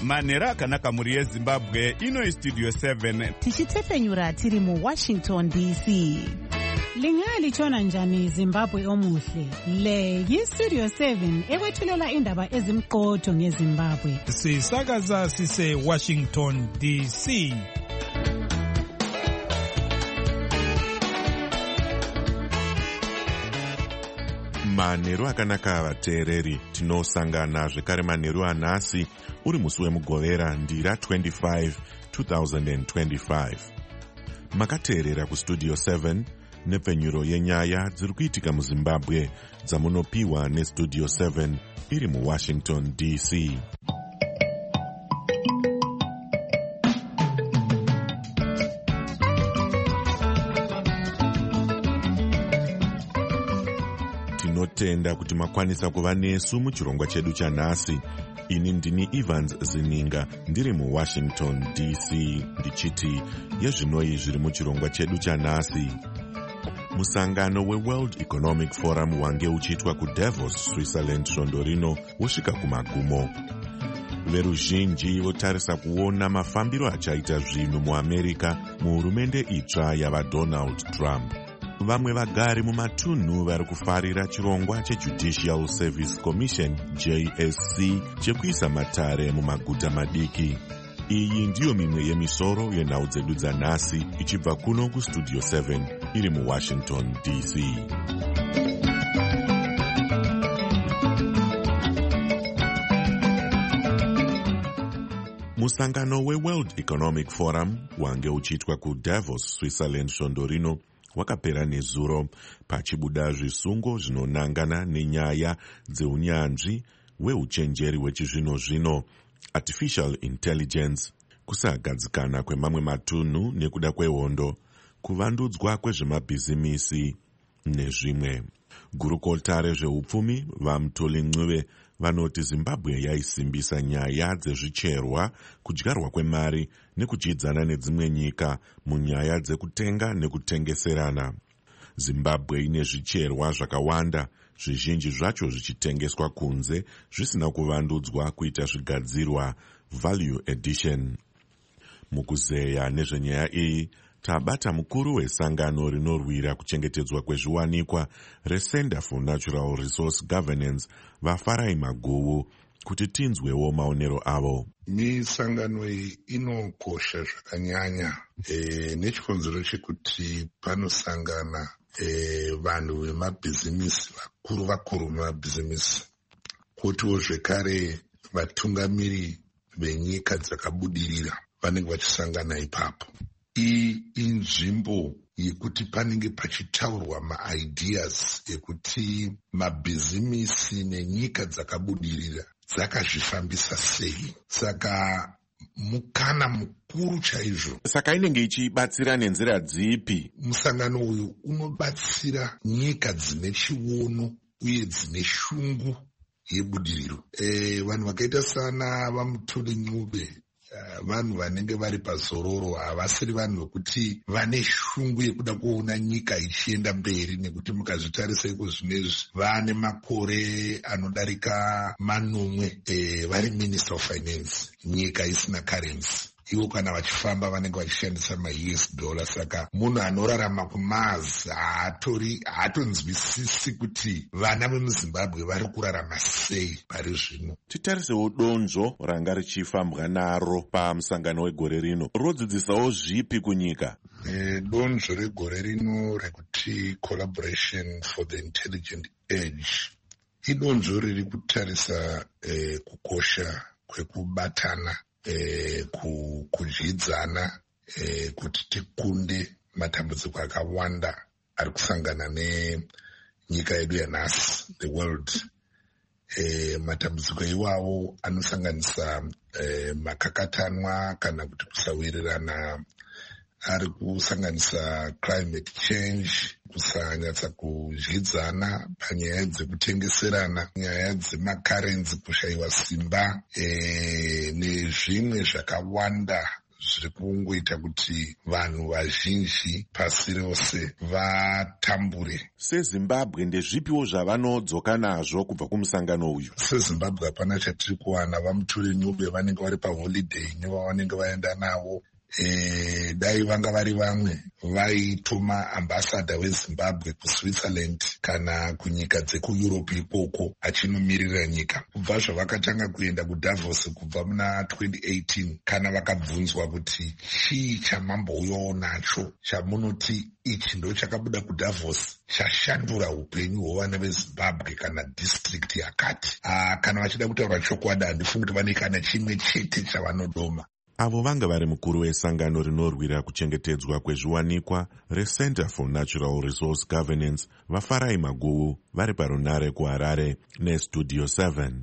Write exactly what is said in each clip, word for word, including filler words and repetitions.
manhero akanaka mhuri yezimbabwe. Ino Studio seven tichitepfenyura tiri muWashington D C. Lingalitshona njani Zimbabwe omuhle? Le yiStudio seven ekwethulela indaba ezimqotho ngeZimbabwe. Sisakaza sise Washington D C. Manheru akanaka vateereri, tinosangana zvekare manheru anhasi uri musi wemugovera ndira twenty-five two thousand twenty-five. Makateerera kuStudio seven nepfenyuro yenyaya dziri kuitika muZimbabwe dzamunopiwa neStudio seven iri muWashington D C. Tinotenda kuti makwanisa kuva nesu muchirongwa chedu chanhasi. Ini ndini Evans Zininga ndiri muWashington D C ndichiti yezvinoi zviri muchirongwa chedu chanhasi. Musangano weWorld Economic Forum wange uchiitwa kuDavos, Switzerland svondo rino wosvika kumagumo. Veruzhinji votarisa kuona mafambiro achaita zvinhu muAmerica muhurumende itsva yavaDonald Trump. Vamwe vagari mumatunhu vari kufarira chirongwa cheJudicial Service Commission J S C chekuisa matare mumaguta madiki. Iyi ndiyo mimwe yemisoro yenhau dzedu dzanhasi ichibva kuno kuStudio seven iri muWashington D C. Musangano weWorld Economic Forum wange uchiitwa kuDavos, Switzerland svondo rino wakapera nezuro pachibuda zvisungo zvinonangana nenyaya dzeunyanzvi hweuchenjeri hwechizvino-zvino, artificial intelligence, kusagadzikana kwemamwe matunhu nekuda kwehondo, kuvandudzwa kwezvemabhizimisi nezvimwe. Gurukota rezveupfumi vaMutoli Ncube vanoti Zimbabwe yaisimbisa nyaya dzezvicherwa, kudyarwa kwemari nekuchidzana nedzimwe nyika munyaya dzekutenga nekutengeserana. Zimbabwe ine zvicherwa zvakawanda, zvizhinji zvacho zvichitengeswa kunze zvisina kuvandudzwa kuita zvigadzirwa value addition. Mukuzeya nezvenyaya iyi tabata mukuru wesangano rinorwira kuchengetedzwa kwezviwanikwa reCenter for Natural Resource Governance vaFarai Maguvu kuti tinzwewo maonero avo. Misangano iyi inokosha zvakanyanya e, nechikonzero chekuti panosangana e, vanhu vemabhizimisi vakuru vakuru vemabhizimisi, kutiwo zvekare vatungamiri venyika dzakabudirira vanenge vachisangana ipapo. Iyi inzvimbo yekuti panenge pachitaurwa maideas ekuti mabhizimisi nenyika dzakabudirira dzakazvifambisa sei. Saka mukana mukuru chaizvo. Saka inenge ichibatsira nenzira dzipi? Musangano uyu unobatsira nyika dzine chiono uye dzine shungu yebudiriro. E, vanhu vakaita sana vaMutoli Ncube, vanhu vanenge vari pazororo, havasiri vanhu vekuti vane shungu yekuda kuona nyika ichienda mberi, nekuti mukazvitarisa iko zvinezvi vane makore anodarika manomwe e, vari Minister of Finance, nyika isina currency. Ivo kana vachifamba vanenge vachishandisa ma-U S dollar. Saka munhu anorarama kuMars haatori haatonzwisisi kuti vana vemuZimbabwe vari kurarama sei pari zvino. Titarisewo donzvo ranga richifambwa naro pamusangano wegore rino. Rodzidzisawo zvipi kunyika? E, donzvo regore rino rekuti Collaboration for the Intelligent Age idonzvo riri kutarisa e, kukosha kwekubatana, E, kudyidzana e, kuti tikunde matambudziko akawanda ari kusangana nenyika yedu yanhasi, the world. E, matambudziko iwawo anosanganisa e, makakatanwa kana kuti kusawirirana, ari kusanganisa climate change, kusanyatsa kudyidzana panyaya dzekutengeserana, nyaya dzemakarenzi kushayiwa simba, e, nezvimwe zvakawanda zviri kungoita kuti vanhu vazhinji pasi rose vatambure. sezimbabwe ndezvipiwo zvavanodzoka nazvo kubva kumusangano uyu? sezimbabwe hapana chatiri kuwana. vamutore nyube vanenge vari paholiday nevavanenge vaenda navo. E, dai vanga vari vamwe vaituma ambassador wezimbabwe kuswitzerland kana kunyika dzekueurope ikoko achinomiririra nyika. kubva zvavakatanga kuenda kudavos kubva muna twenty eighteen, kana vakabvunzwa kuti chii chamambouyawo nacho chamunoti ichi ndo chakabuda kudavos chashandura upenyu hwevana vezimbabwe kana district yakati, Aa, kana vachida kutaura chokwadi handifungi kuti vane kana chimwe chete chavanodoma. Avo vanga vari mukuru wesangano rinorwira kuchengetedzwa kwezviwanikwa reCenter for Natural Resource Governance vaFarai Maguwu vari parunare kuHarare neStudio seven.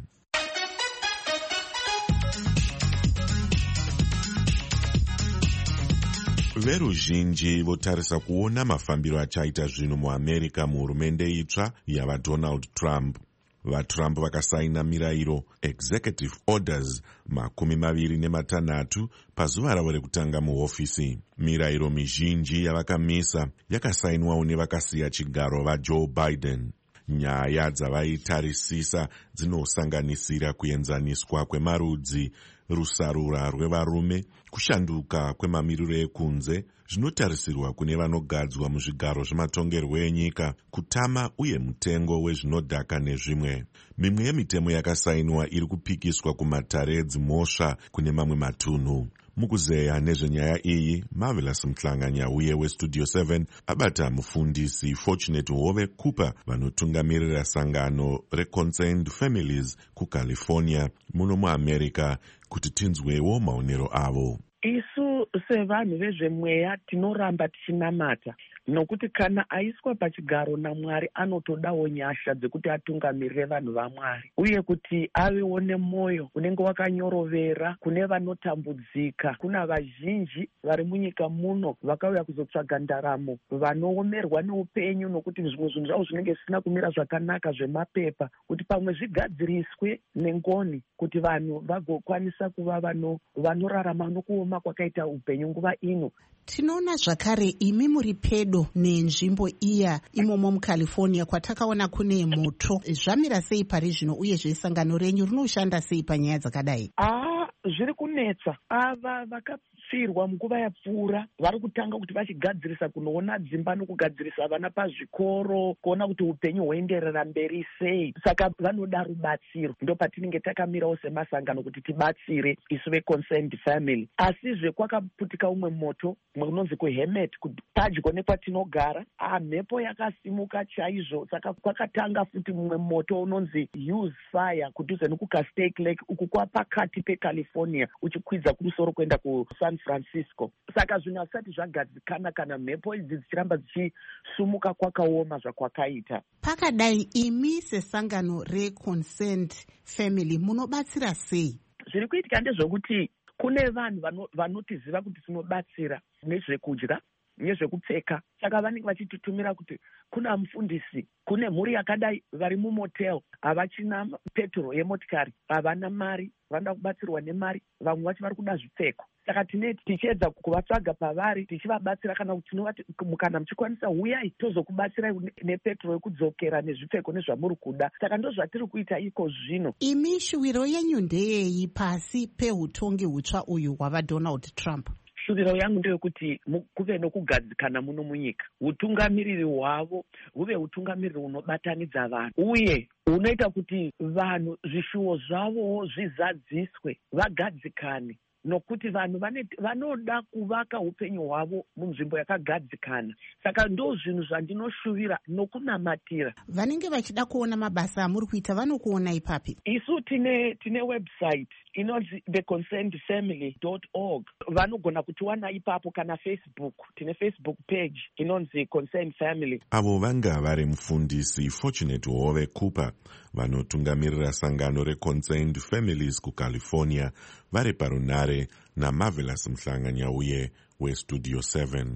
Veruzhinji votarisa kuona mafambiro achaita zvinhu muAmerica muhurumende itsva yavaDonald Trump. VaTrump vakasaina mirayiro executive orders makumi maviri nematanhatu pazuva ravo rekutanga muhofisi. Mirayiro mizhinji yavakamisa yakasainwawo nevakasiya chigaro vaJoe Biden. Nyaya dzavaitarisisa dzinosanganisira kuenzaniswa kwemarudzi, rusarura rwevarume, kushanduka kwemamiriro ekunze, zvinotarisirwa kune vanogadzwa muzvigaro zvematongerwo enyika, kutama uye mutengo wezvinodhaka nezvimwe. Mimwe yemitemo yakasainwa iri kupikiswa kumatare edzimhosva kune mamwe matunhu. Mukuzeya nezvenyaya iyi, Marvelous Mhlanganyauye weStudio seven abata mufundisi Fortunate Hove Cooper vanotungamirira sangano reConcerned Families kuCalifornia muno muAmerica kuti tinzwewo maonero avo. Isu sevanhu vezvemweya tinoramba tichinamata nokuti kana aiswa pachigaro naMwari anotodawo nyasha dzekuti atungamirire vanhu vaMwari, uye kuti avewo nemwoyo unenge wakanyorovera kune vanotambudzika. Kuna vazhinji vari munyika muno vakauya kuzotsvaga ndaramo, vanoomerwa neupenyu nokuti zvimwe zvinhu zvavo zvinenge zvisina kumira zvakanaka zvemapepa, kuti pamwe zvigadziriswe nengoni kuti vanhu vagokwanisa kuva vano vanorarama nokuoma kwakaita upenyu nguva ino. Tinoona zvakare imi muri pedo nenzvimbo iya imomo muCalifornia kwatakaona kune moto. Zvamira sei pari zvino uye zvesangano renyu rinoshanda sei panyaya dzakadai? Ah, zviri kunetsa. Ava vakapfirwa munguva yapfuura vari kutanga kuti vachigadzirisa kunoona dzimba nokugadzirisa vana pazvikoro, kuona kuti upenyu hwoenderera mberi sei. Saka vanoda rubatsiro. Ndo patinenge takamirawo semasangano kuti tibatsire isu veConcerned Family. Asi zvekakaputika umwe moto unonzi kuHemet padyo nekwatinogara, ah, mhepo yakasimuka chaizvo. Saka kwakatanga futi mumwe moto unonzi Use Fire kudhuze nekuCastake Lake, uku kwapakati peCalifornia uchikwidza kumusoro kuenda kuSan Francisco. Saka zvinhu hazvisati zvagadzikana kana mhepo idzi dzichiramba dzichisumuka kwakaoma zvakwakaita. Pakadai imi sesangano reConcerned Family munobatsira sei? Zviri kuitika ndezvekuti kune vanhu vanotiziva kuti tinobatsira nezvekudya nezvekupfeka. Saka vanenge vachitutumira kuti kuna mufundisi, kune mhuri yakadai vari mumotel, havachina petro yemotikari, havana mari, vanoda kubatsirwa nemari, vamwe vacho vari kuda zvipfeko. Saka tine tichiedza kuvatsvaga pavari tichivabatsira, kana kuti tinovati kana muchikwanisa huyai tozokubatsirai nepetro yekudzokera nezvipfeko nezvamuri kuda. Saka ndo zvatiri kuita iko zvino. Imi shuviro yenyu ndeyei pasi peutongi hutsva uyu hwavaDonald Trump? Shuviro yangu ndeyekuti kuve nokugadzikana muno munyika. Utungamiriri hwavo huve utungamiriri unobatanidza vanhu, uye unoita kuti vanhu zvishuwo zvavo zvizadziswe, vagadzikane. Nokuti vanhu vanoda kuvaka upenyu hwavo munzvimbo yakagadzikana. Saka ndo zvinhu zvandinoshuvira nokunamatira. Vanenge vachida kuona mabasa amuri kuita vanokuona ipapi? Isu tine tine website inonzi the concerned family dot org. Vanogona kutiwana ipapo, kana Facebook. Tine Facebook page inonzi Concerned Family. Avo vanga vari mufundisi Fortunate Hove Cooper vanotungamirira sangano reConcerned Families kuCalifornia vari parunare naMarvelous Mhlanganyauye weStudio seven.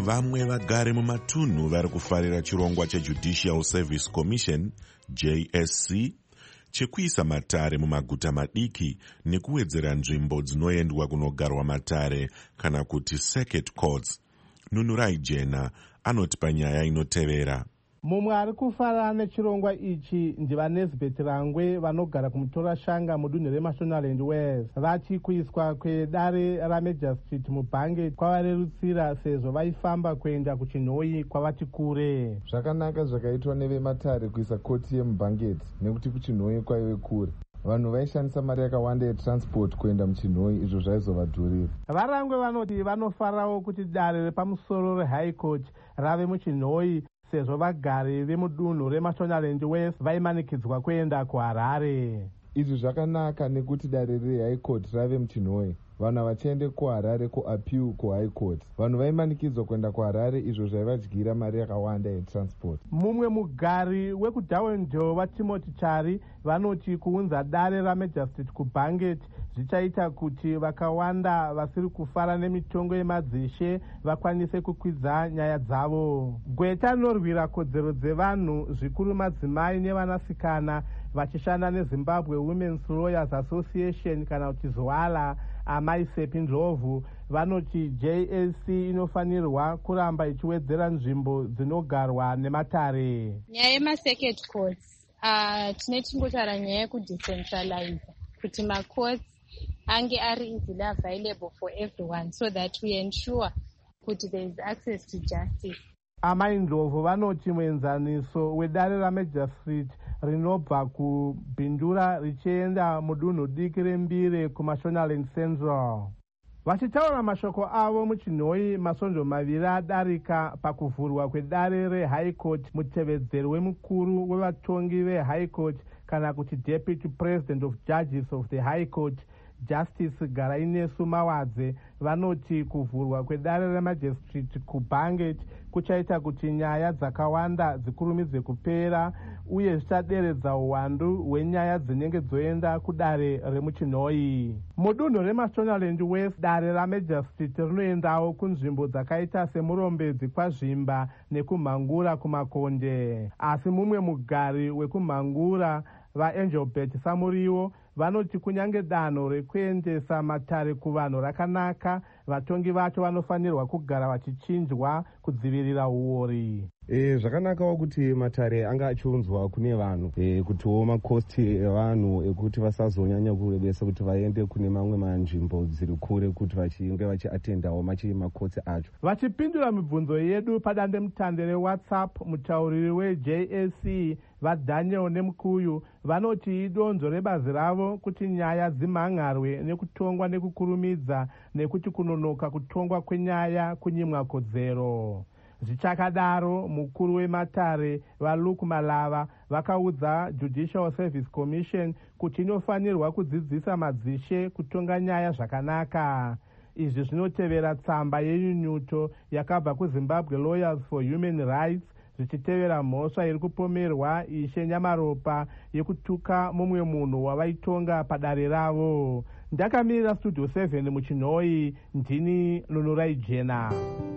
vamwe vagare mumatunhu vari kufarira chirongwa cheJudicial Service Commission J S C chekuisa matare mumaguta madiki nekuwedzera nzvimbo dzinoendwa kunogarwa matare kana kuti circuit courts. Nunurai Jena anoti panyaya inotevera. Mumwe ari kufara nechirongwa ichi ndivaNesbeth Rangwe vanogara kumutora shanga mudunhu reMashonaland West. Vati kuiswa kwedare raMajor Street mubhange kwavarerutsira sezvo vaifamba kuenda kuChinhoyi kwavati kure. Zvakanaka zvakaitwa nevematare kuisa koti yemubhangeti nekuti kuChinhoyi kwaive kure. Vanhu vaishandisa mari yakawanda yetransport kuenda muChinhoyi, izvo zvaizovadhurira. VaRangwe vanoti vanofarawo kuti dare repamusoro reHigh Court rave muChinhoyi sezvo vagari vemudunhu reMashonaland West vaimanikidzwa kuenda kuHarare. Izvi zvakanaka nekuti dare reHigh Court rave muChinhoyi. Vanhu vachiende kuHarare kuappeal kuHigh Court. Vanhu vaimanikidzwa kuenda kuHarare, izvo zvaivadyira mari yakawanda yetransport. Mumwe mugari wekuDarwendale vaTimothy Chari vanoti kuunza dare raMajor Street kuBhanget zvichaita kuti vakawanda vasiri kufara nemitongo yemadzishe vakwanise kukwidza nyaya dzavo. Gweta rinorwira kodzero dzevanhu zvikuru madzimai nevanasikana vachishanda neZimbabwe Women's Lawyers Association kana kuti ZWALA Amai Sepi Ndlovu vanoti J S C inofanirwa kuramba ichiwedzera nzvimbo dzinogarwa nematare. Nyaya yema-circuit courts uh, tine tingotaura nyaya yekudecentralize kuti ma-courts ange ari easily available for everyone so that we ensure kuti there is access to justice. Amai Ndlovu vanoti muenzaniso wedare raMajor Street rinobva kuBhindura richienda mudunhu diki reMbire kuMashonaland Central. Vachitaura mashoko avo muChinhoyi masonjo maviri adarika pakuvhurwa kwedare reHigh Court, mutevedzeri wemukuru wevatongi veHigh Court kana kuti Deputy President of Judges of the High Court Justice Garainesu Mawadze vanoti kuvhurwa kwedare reMajor Street kuBhanget kuchaita kuti nyaya dzakawanda dzikurumidze kupera uye zvichaderedza uwandu hwenyaya dzinenge dzoenda kudare remuChinhoyi. Mudunhu reMashonaland West dare raMajor Street rinoendawo kunzvimbo dzakaita semurombedzi kwaZvimba nekumhangura kumakonde. Asi mumwe mugari wekumhangura vaAngelbert Samuriwo vanoti kunyange danho rekuendesa matare kuvanhu rakanaka, vatongi vacho vanofanirwa kugara vachichinjwa kudzivirira uori. E, zvakanakawo kuti matare anga achiunzwa kune vanhu e, kutiwo makosti evanhu ekuti vasazonyanya kurebesa kuti vaende kune mamwe manzvimbo dziri kure kuti vachinge vachiatendawo machi makotsi acho. Vachipindura mibvunzo yedu padande mutande reWhatsApp, mutauriri weJ S C vaDaniel Nemukuyu vanoti idonzo rebazi ravo kuti nyaya dzimhangarwe nekutongwa nekukurumidza nekuti kunonoka kutongwa kwenyaya kunyimwa kodzero. Zvichakadaro mukuru wematare vaLuke Malava vakaudza Judicial Service Commission kuti inofanirwa kudzidzisa madzishe kutonga nyaya zvakanaka. Izvi zvinotevera tsamba yenyunyuto yakabva kuZimbabwe Lawyers for Human Rights zvichitevera mhosva iri kupomerwa Ishe Nyamaropa yekutuka mumwe munhu wavaitonga padare ravo. Ndakamirira Studio seven muChinhoyi, ndini Nunurai Jena.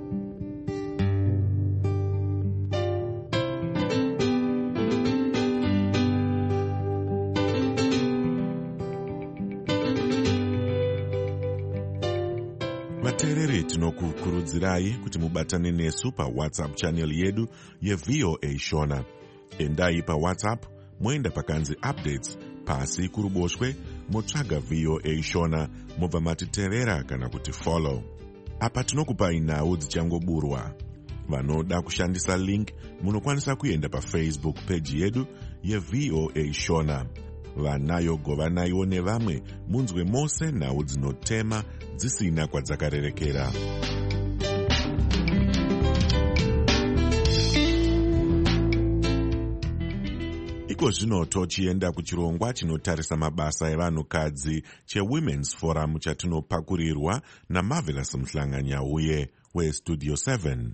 Vateereri tinokukurudzirai kuti mubatane nesu paWhatsApp channel yedu yeV O A Shona. Endai paWhatsApp moenda pakanzi updates, pasi kuruboshwe motsvaga V O A Shona mobva matitevera kana kuti follow. Apa tinokupai nhau dzichangoburwa. Vanoda kushandisa link munokwanisa kuenda paFacebook page yedu yeV O A Shona. Vanayo govanaiwo nevamwe munzwe mose nhau dzinotema dzisina kwadzakarerekera. Iko zvino tochienda kuchirongwa chinotarisa mabasa evanhukadzi cheWomen's Forum chatinopakurirwa naMarvelous Mhlanganyauye weStudio seven.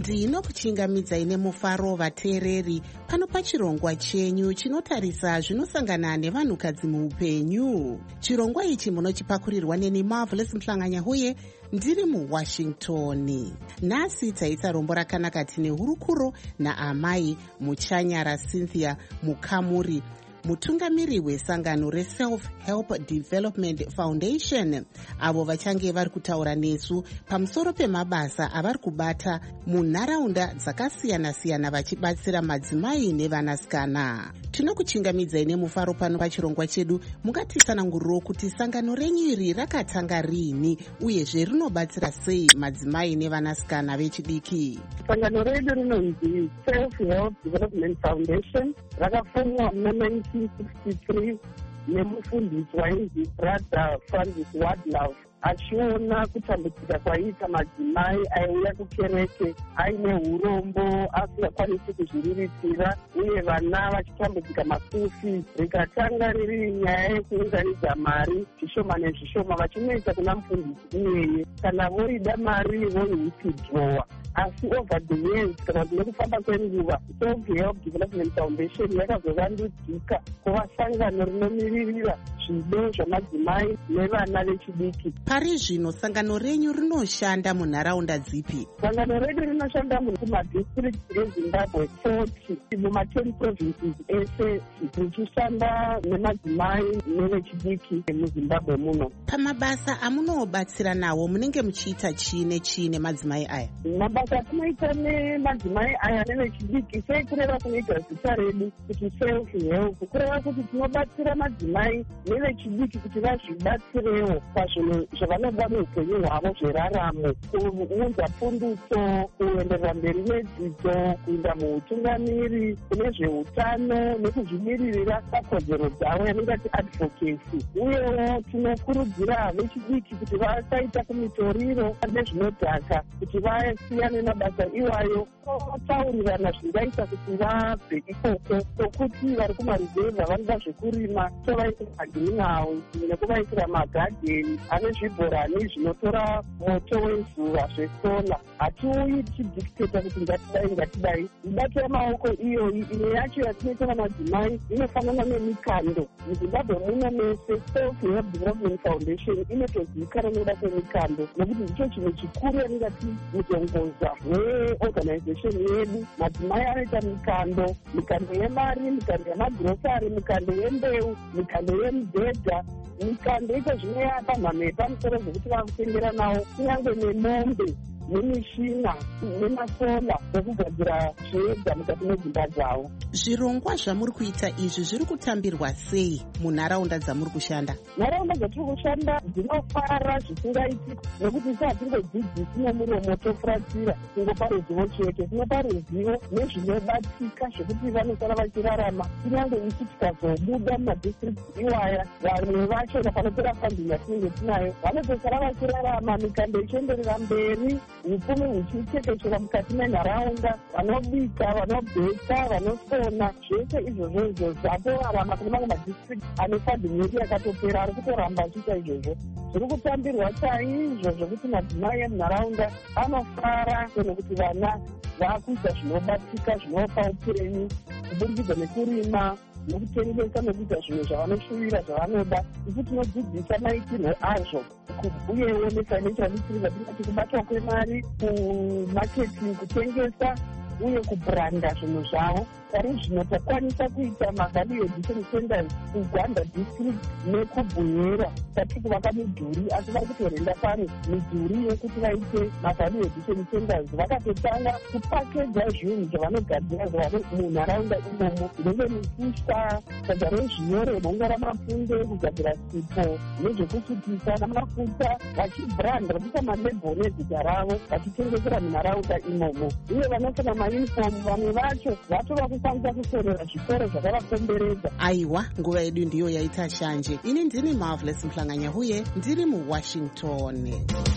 ndinokuchingamidzai nemufaro vateereri pano pachirongwa chenyu chinotarisa zvinosangana nevanhukadzi muupenyu. Chirongwa ichi munochipakurirwa neni Marvelous Mhlanganyahuye ndiri muWashington. Nhasi taita rombo rakanaka tine hurukuro naamai Muchanyara Cynthia Mukamuri, mutungamiri wesangano reSelf Help Development Foundation, avo vachange vari kutaura nesu pamusoro pemabasa avari kubata munharaunda dzakasiyana-siyana vachibatsira madzimai nevanasikana. Tinokuchingamidzai nemufaro pano pachirongwa chedu. Mungatitsananguriro kuti sangano renyu iri rakatanga rini uyezve rinobatsira sei madzimai nevanasikana vechidiki? Sangano redu rinonzi Self Help Development Foundation, rakafumwa muna nineteen sixty-three nemufundisi wainzi Brother Francis Wadlove, achiona kutambudzika kwaita madzimai aiuya kukereke aine urombo asingakwanisi kuzviriritira uye vana vachitambudzika makufi. Rikatanga riri nyaya yekuunganidza mari zvishoma nezvishoma vachinoita kuna mufundisi iyeye, kana voida mari voiwithdrowa. Asi over the years kana kune kufamba kwenguva, Self Help Development Foundation yakazovandudzika kuva sangano rinomiririra zvido zvamadzimai nevana vechidiki. Pari zvino sangano renyu rinoshanda munharaunda dzipi? Sangano redu rinoshanda mumadistrict eZimbabwe forty muma-ten provinces ese, tichishanda nemadzimai nevechidiki muZimbabwe muno. Pamabasa amunobatsira nawo munenge muchiita chii nechii nemadzimai aya? Mabasa atinoita nemadzimai aya nevechidiki sekureva kunoita zita redu kuti Self Help, kureva kuti tinobatsira madzimai nevechidiki kuti vazvibatsirewo pazvinhu zvavanoda muupenyu hwavo zveraramo, kuunza pundutso, kuenderera mberi nedzidzo, kuinda muutungamiri, kune zveutano nekuzvimiririra pakodzero dzavo yanongati advocacy. Uyewo tinokurudzira vechidiki kuti vasaita kumitoriro nezvinodhaka, kuti vasiyane mabasa iwayo, taurirana zvingaita kuti vabve ikoko, sokuti vari kumaruzevha vanoda zvekurima tovaitira magreenhouse nekuvaitira magadheni ane zvibhorani zvinotora moto wezuva zvesola. Hatiuyi tichidhikiteta kuti ngatidai ngatidai. Mibato yamaoko iyoyi imwe yacho yatinoita namadzimai inofanana nemikando. MuZimbabwe muno mese Self Help Development Foundation inotozivikanwa nekuda kwemikando, nekuti ndicho chinhu chikuru yaningati mutongoza weorganization yedu. Madzimai anoita mikando, mikando yemari, mikando yemagrosari, mikando yembeu, mikando yemubhedha, mikando ito zvinoyapa mhamwe yepamusoro zvekuti vakutengera nawo kunyange nemombe nemishina nemasola ekugadzira zveedza mukati medzimba dzavo. Zvirongwa zvamuri kuita izvi zviri kutambirwa sei munharaunda dzamuri kushanda? Nharaunda dzatiri kushanda dzinofara zvisingaiti, nekuti sehatingodzidzisi nemuromo tofuratira kungopa ruzivo chete. Tinopa ruzivo nezvinobatsika zvekuti vanosara vachirarama, kunyange isu tikazobuda mumadistrict iwaya, vamwe vacho panopera funding yatinenge tinayo vanotosara vachirarama, mikando ichienderera mberi, upfumi huchitekeshera mukati menharaunda, vanobika, vanobheka, vanosona, zvese izvozvo izvo zvatorarama kune mamwe madistrict ane funding yedu yakatopera ari kutoramba achiita izvozvo. Zviri kutambirwa chaizvo zvokuti madzimai emunharaunda anofara nekuti vana vakuita zvinobatsika zvinovapa upenyu kuburikidza nekurima nekutengesa nekuita zvinhu zvavanoshuvira zvavanoda. Isu tinodzidzisa maitirwo azvo, uyewo nefinancial literacy tingati kubatwa kwemari, kumarketing, kutengesa uye kubranda zvinhu zvavo. Pari zvino takwanisa kuita mavalue addition centers kuGwanda district nekubhunyera. Tatiri kuvaka midhuri asi vari kutorenda pano midhuri yekuti vaite mavalue addition centers. Vakatotanga kupakedza zvinhu zvavanogadzira zvavano munharaunda imomo, zvinenge mipfuta, kugadzira zvinyore, bonga ramafunde, kugadzira sipo nezvekusukisa namafuta, vachibranda vachiita malebho nezita ravo vachitengesera munharaunda imomo. Uye vanosona mauniform vamwe vacho vatova kukwanisa kusorera zvikoro zvakavakomberedza. Aiwa, nguva yedu ndiyo yaita shanje. Ini ndini Marvelous Mhlanganyahuye, ndiri muWashington.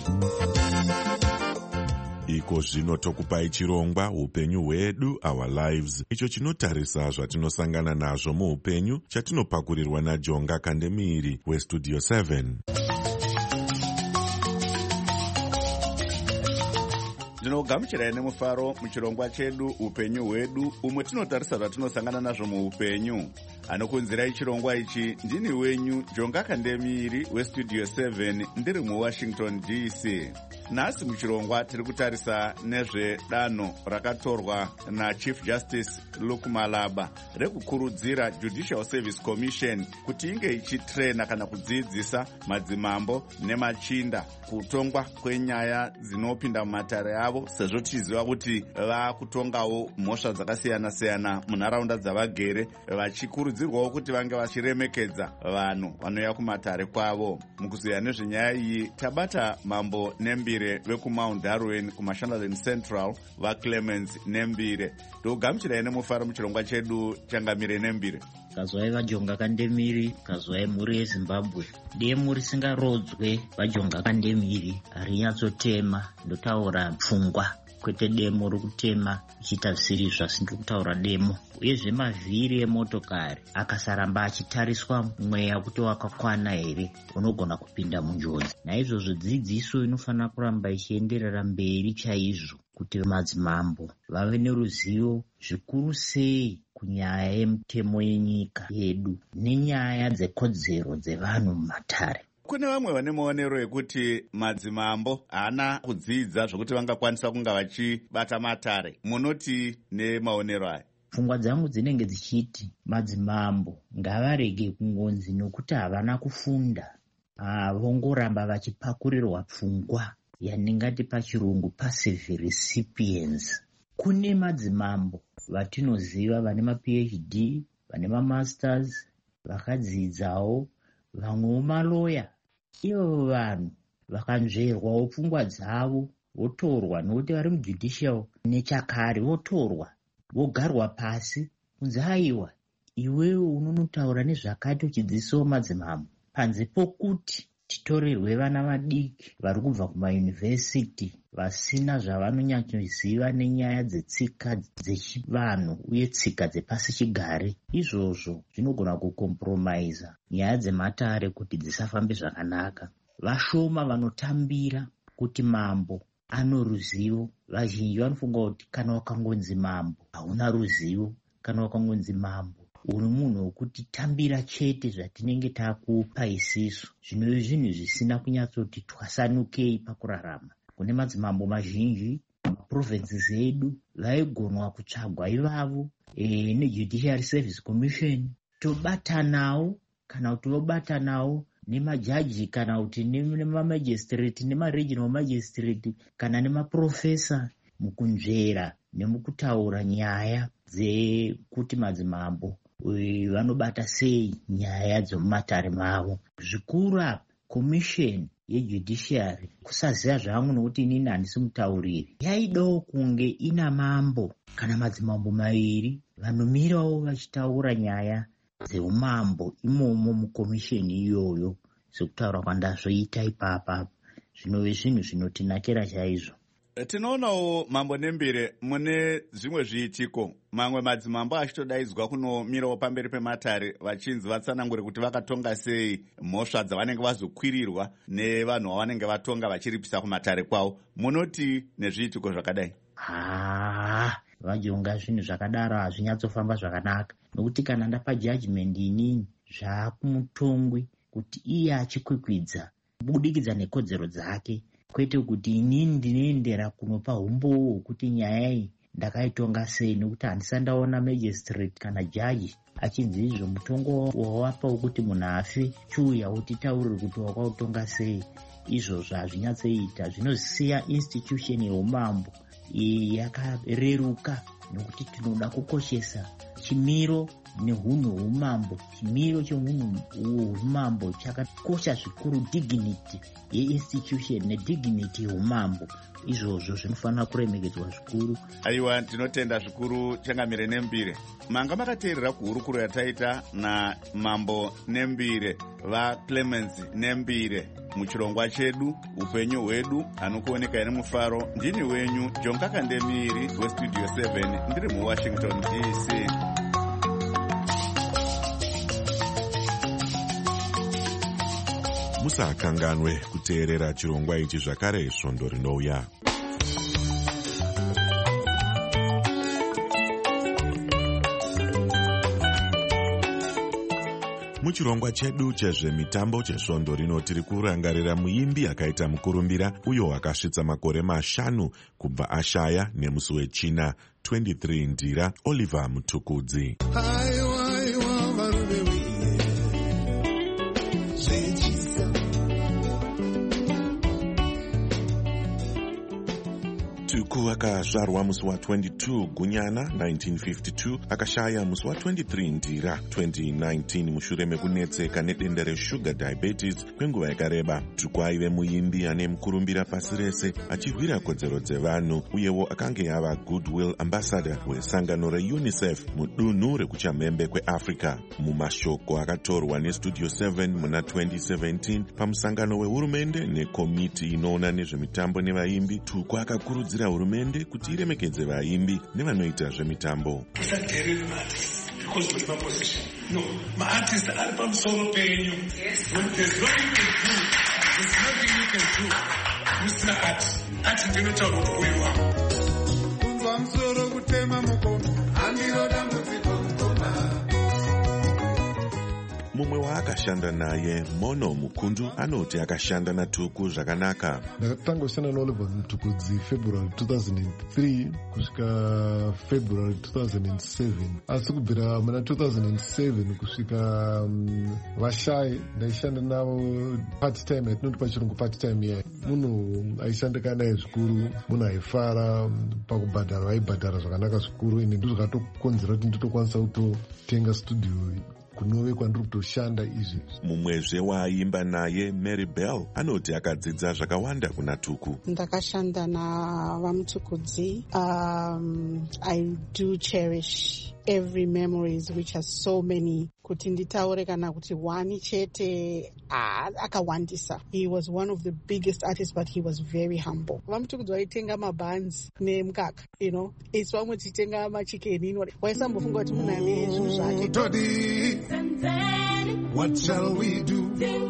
Iko zvino tokupai chirongwa upenyu hwedu, our lives, icho chinotarisa zvatinosangana nazvo muupenyu, chatinopakurirwa naJonga Kandemiri weStudio seven. Ndinogamuchirai nemufaro muchirongwa chedu upenyu hwedu, umwe tinotarisa zvatinosangana nazvo muupenyu. Anokunzirai chirongwa ichi ndini wenyu Jonga Kandemiri westudio seven ndiri muWashington D C. Nhasi muchirongwa tiri kutarisa nezvedanho rakatorwa naChief Justice Luke Malaba rekukurudzira Judicial Service Commission kuti inge ichitrena kana kudzidzisa madzimambo nemachinda kutongwa kwenyaya dzinopinda mumatare avo, sezvo tichiziva kuti vakutongawo mhosva dzakasiyana-siyana munharaunda dzavagere, vachikurudzirwawo kuti vange vachiremekedza vanhu vanouya kumatare kwavo. Mukuziva nezvenyaya iyi tabata Mambo Nembire vekumount Darwin kumashonaland Central vaClemens Nembire. Ndogamuchirai nemufaro muchirongwa chedu Changamire Nembire. Kazwai vaJonga Kandemiri, kazwai mhuri yeZimbabwe. Demo risingarodzwe vaJonga Kandemiri rinyatsotema, ndotaura pfungwa kwete demo rokutema ichiita zvisiri zvasi ndokutaura demo. Uyezve mavhiri emotokari akasaramba achitariswa mweya kuti wakakwana here unogona kupinda munjodzi. Naizvozvo dzidziso inofanira kuramba ichienderera mberi chaizvo kuti madzimambo vave neruzivo zvikuru sei kunyaya yemutemo yenyika yedu nenyaya dzekodzero dzevanhu mumatare. Kune vamwe vane maonero ekuti madzimambo haana kudzidza zvokuti vangakwanisa kunga vachibata matare. Munoti nemaonero aya? Pfungwa dzangu dzinenge dzichiti madzimambo ngavarege kungonzi nokuti havana kufunda, vongoramba vachipakurirwa pfungwa yaningati pachirungu passive recipients. Kune madzimambo vatinoziva vane maPhD, vane mamasters, vakadzidzawo, vamwewo maloya. Ivo vanhu vakanzverwawo pfungwa dzavo votorwa, nokuti vari mujudicial nechakare votorwa vogarwa pasi kunzi aiwa iwewe unonotaura nezvakati uchidzidzisawo madzimambo, panze pokuti titorerwe vana vadiki vari kubva kumayunivhesiti vasina zvavanonyatsoziva nenyaya dzetsika dzechivanhu uye tsika dzepasi chigare. Izvozvo zvinogona kukompromaiza nyaya dzematare kuti dzisafambe zvakanaka. Vashoma vanotambira kuti mambo ano ruzivo. Vazhinji vanofunga kuti kana wakangonzi mambo hauna ruzivo, kana wakangonzi mambo uri munhu wekuti tambira chete zvatinenge takupa isisu. Zvino zvinhu zvisina kunyatsoti twasanukei pakurarama. Kune madzimambo mazhinji maprovinces edu vaigonwa kutsvagwa ivavo e, neJudicial Service Commission tobatanawo, kana kuti vobatanawo nemajaji, kana kuti nemamagistrate nemaregional magistrate, kana nemaprofesa mukunzvera nemukutaura nyaya dzekuti madzimambo vanobata sei nyaya dzomumatare mavo. Zvikuru apa commission yejudiciary kusaziva zvangu nokuti inini handisi mutauriri, yaidawo kunge ina mambo kana madzimambo maviri vanomirawo vachitaura nyaya dzeumambo imomo mukomisheni iyoyo, sekutaura kwandazvoita ipapa. Zvinove zvinhu zvinotinakira chaizvo. Tinoonawo Mambo Nembire mune zvimwe zviitiko, mamwe madzimambo achitodaidzwa kunomirawo pamberi pematare vachinzi vatsanangure kuti vakatonga sei mhosva dzavanenge vazokwirirwa nevanhu vavanenge vatonga vachiripisa kumatare kwavo. Munoti nezviitiko zvakadai? Haa, vaJonga zvinhu zvakadaro hazvinyatsofamba zvakanaka, nokuti kana ndapa judgment inini zvaakumutongwe kuti iye achikwikwidza kubudikidza nekodzero dzake, kwete kuti inini ndinoendera kunopa umbowo hwekuti nyaya iyi ndakaitonga sei, nokuti handisandaona magistrate kana jaji achinzi izvo mutongo wawapa wekuti munhu afe chiuya utitaurire kuti wakautonga sei. Izvozvo hazvinyatsoita, zvinosiya institution yeumambo yakareruka, nokuti tinoda kukoshesa chimiro nehunhu hweumambo. Chimiro chemunhu hweumambo chakakosha zvikuru, dignity yeinstitution nedignity yeumambo. Izvozvo zvinofanira kuremekedzwa zvikuru. Aiwa, tinotenda zvikuru Changamire Nembire. Manga makateerera kuhurukuro yataita naMambo Nembire vaClemens Nembire muchirongwa chedu upenyu hwedu. Anokuoneka ine mufaro ndini wenyu Jonga Kandemiri westudio seven ndiri muWashington D C. Musakanganwe kuteerera chirongwa ichi zvakare svondo rinouya. Muchirongwa chedu chezvemitambo chesvondo rino tiri kurangarira muimbi akaita mukurumbira uyo akasvitsa makore mashanu kubva ashaya nemusi wechina twenty-three ndira, Oliver Mutukudzi. Tuku akazvarwa musi wa twenty-two gunyana nineteen fifty-two, akashaya musi wa twenty-three ndira twenty nineteen mushure mekunetseka nedenda resugar diabetes kwenguva yakareba. Tuku aive muimbi ane mukurumbira pasi rese achirwira kodzero dzevanhu uyewo akange ava goodwill ambassador wesangano reUnicef mudunhu rekuchamhembe kweAfrica. Mumashoko akatorwa nestudio seven muna twenty seventeen pamusangano wehurumende nekomiti inoona nezvemitambo nevaimbi, Tuku akakurudzira hurumende kuti iremekedze vaimbi nevanoita zvemitambo. Because of my position. No, my artist are pamusoro penyu. When there's nothing you can do, there's nothing you can do. Mister Art, art ndinotaura kuti uyu wako. Kunzwa musoro kutema mukono, andiroda muziko mukoma. Mumwe waakashanda naye Mono Mukundu anoti akashanda naTuku zvakanaka. Ndakatanga kushanda naOliver Mutukudzi February two thousand three kusvika February two thousand seven. Asi kubvira muna two thousand seven kusvika um, vashai ndaishanda navo part time, yatinoti pachirungu part time yayi. Munhu aishandika naye zvikuru, munhu aifara pakubhadhara, vaibhadhara zvakanaka zvikuru. Ine ndizvo zvakatokonzera kuti nditokwanisa kutotenga studio kunove kwandiri kutoshanda izvi. Mumwezve waaimba naye Mary Bell anoti akadzidza zvakawanda kuna Tuku. Ndakashanda navaMutukudzi. Um, I do cherish every memories which has so many. Kuti nditaure kana kuti wani chete akawandisa. He was one of the biggest artists, but he was very humble. Vamutukudzi vaitenga mabands nemukaka, you know. It's vamwe titenga machikeni. Waisambofunga kuti munhu ane zvinhu zvake. What shall we do?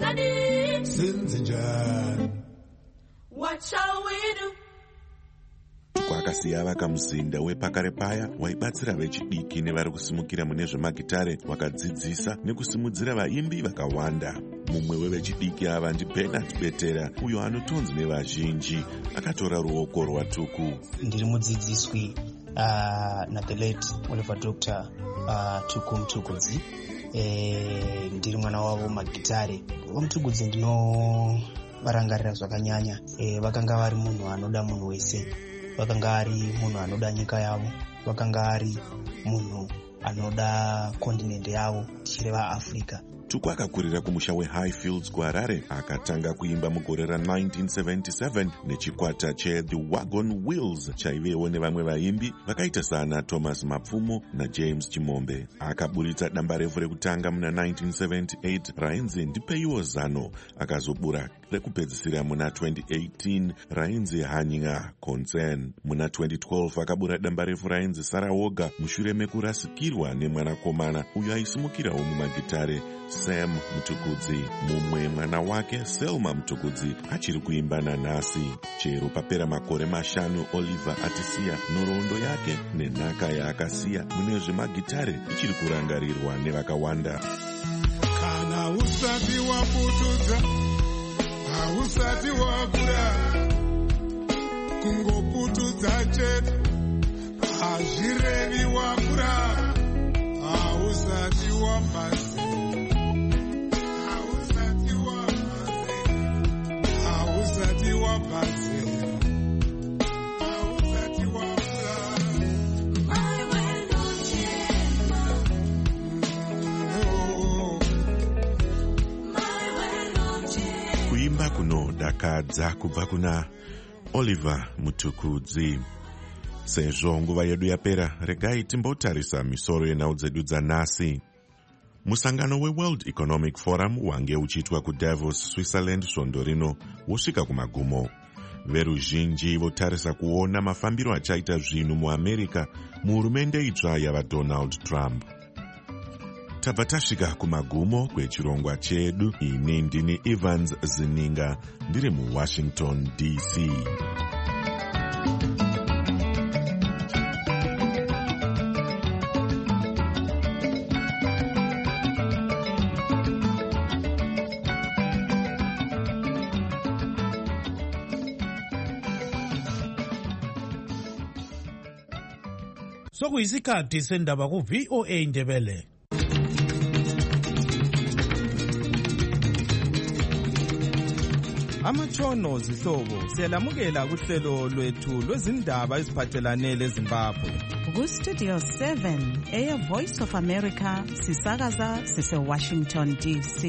What shall we do? Kwakasiya vakamuzinda wepakare paya waibatsira vechidiki nevari kusimukira mune zvemagitare, wakadzidzisa nekusimudzira vaimbi vakawanda. Mumwe wevechidiki ava ndiBernard Betera, uyo anotonzi nevazhinji, akatora ruoko rwaTuku. Ndiri mudzidziswi uh, na the late Oliver Doctor uh, Tuku Mutukudzi. E, ndiri mwana wavo magitare. VaMutukudzi ndino varangarira zvakanyanya. E, vakanga vari munhu anoda munhu wese. Vakanga ari munhu anoda nyika yavo. Vakanga ari munhu anoda kontinende yavo, tichireva Africa. Tuku akakurira kumusha weHighfields kuHarare, akatanga kuimba mugore ra nineteen seventy-seven nechikwata cheThe Wagon Wheels chaivewo nevamwe vaimbi vakaita sana Thomas Mapfumo naJames Chimombe. Akaburitsa damba refu rekutanga muna nineteen seventy-eight rainzi Ndipeiwo Zano, akazobura rekupedzisira muna twenty eighteen rainzi Hanyinga Concern. Muna twenty twelve akabura damba refu rainzi Sarawoga mushure mekurasikirwa nemwanakomana uyo aisimukirawo mumagitare Sam Mutukudzi. Mumwe mwana wake Selma Mutukudzi achiri kuimba nanhasi. Chero papera makore mashanu Oliver atisiya, nhoroondo yake nenhaka yaakasiya mune zvemagitare ichiri kurangarirwa nevakawanda. Kana usati waputudza, hausati wakura, kungoputudza chete, hazvirevi wakura, hausati wapasi. Kuimba kunodakadza kubva kuna Oliver Mutukudzi. Sezvo nguva yedu yapera, regai timbotarisa misoro yenhau dzedu dzanhasi. Musangano weWorld Economic Forum wange uchiitwa kuDavos, Switzerland svondo rino wosvika kumagumo. Veruzhinji votarisa kuona mafambiro achaita zvinhu muAmerica muhurumende itsva yavaDonald Trump. Tabva tasvika kumagumo kwechirongwa chedu. Ini ndini Evans Zininga, ndiri muWashington D C. sokuyisikhathi sendaba ku-V O A Ndebele. Amatshono zihlobo siyalamukela kuhlelo lwethu lwezindaba eziphathelane leZimbabwe. Ku-Studio seven, Air Voice of America, sisakaza sise-Washington D C.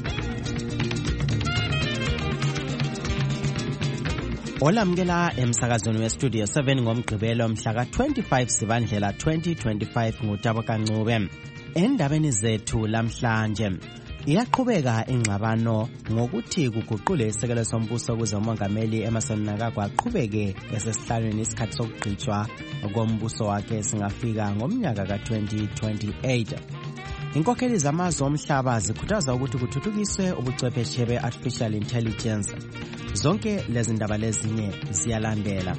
Olamukela emsakazweni we-Studio seven ngomgqibelo mhla ka-twenty-five Sibandlela twenty twenty-five nguTabo Kancube. Endabeni zethu lamhlanje iyaqhubeka ingxabano ngokuthi kuguqule isekelo sombuso ukuze umongameli Emmerson Mnangagwa aqhubeke esesihlalweni isikhathi sokugqitshwa kombuso wakhe singafika ngomnyaka ka-twenty twenty-eight. Inkokheli zamazwe omhlaba zikhuthaza ukuthi kuthuthukiswe ubuchwepheshe be-artificial intelligence. Zonke lezi ndaba lezinye ziyalandela.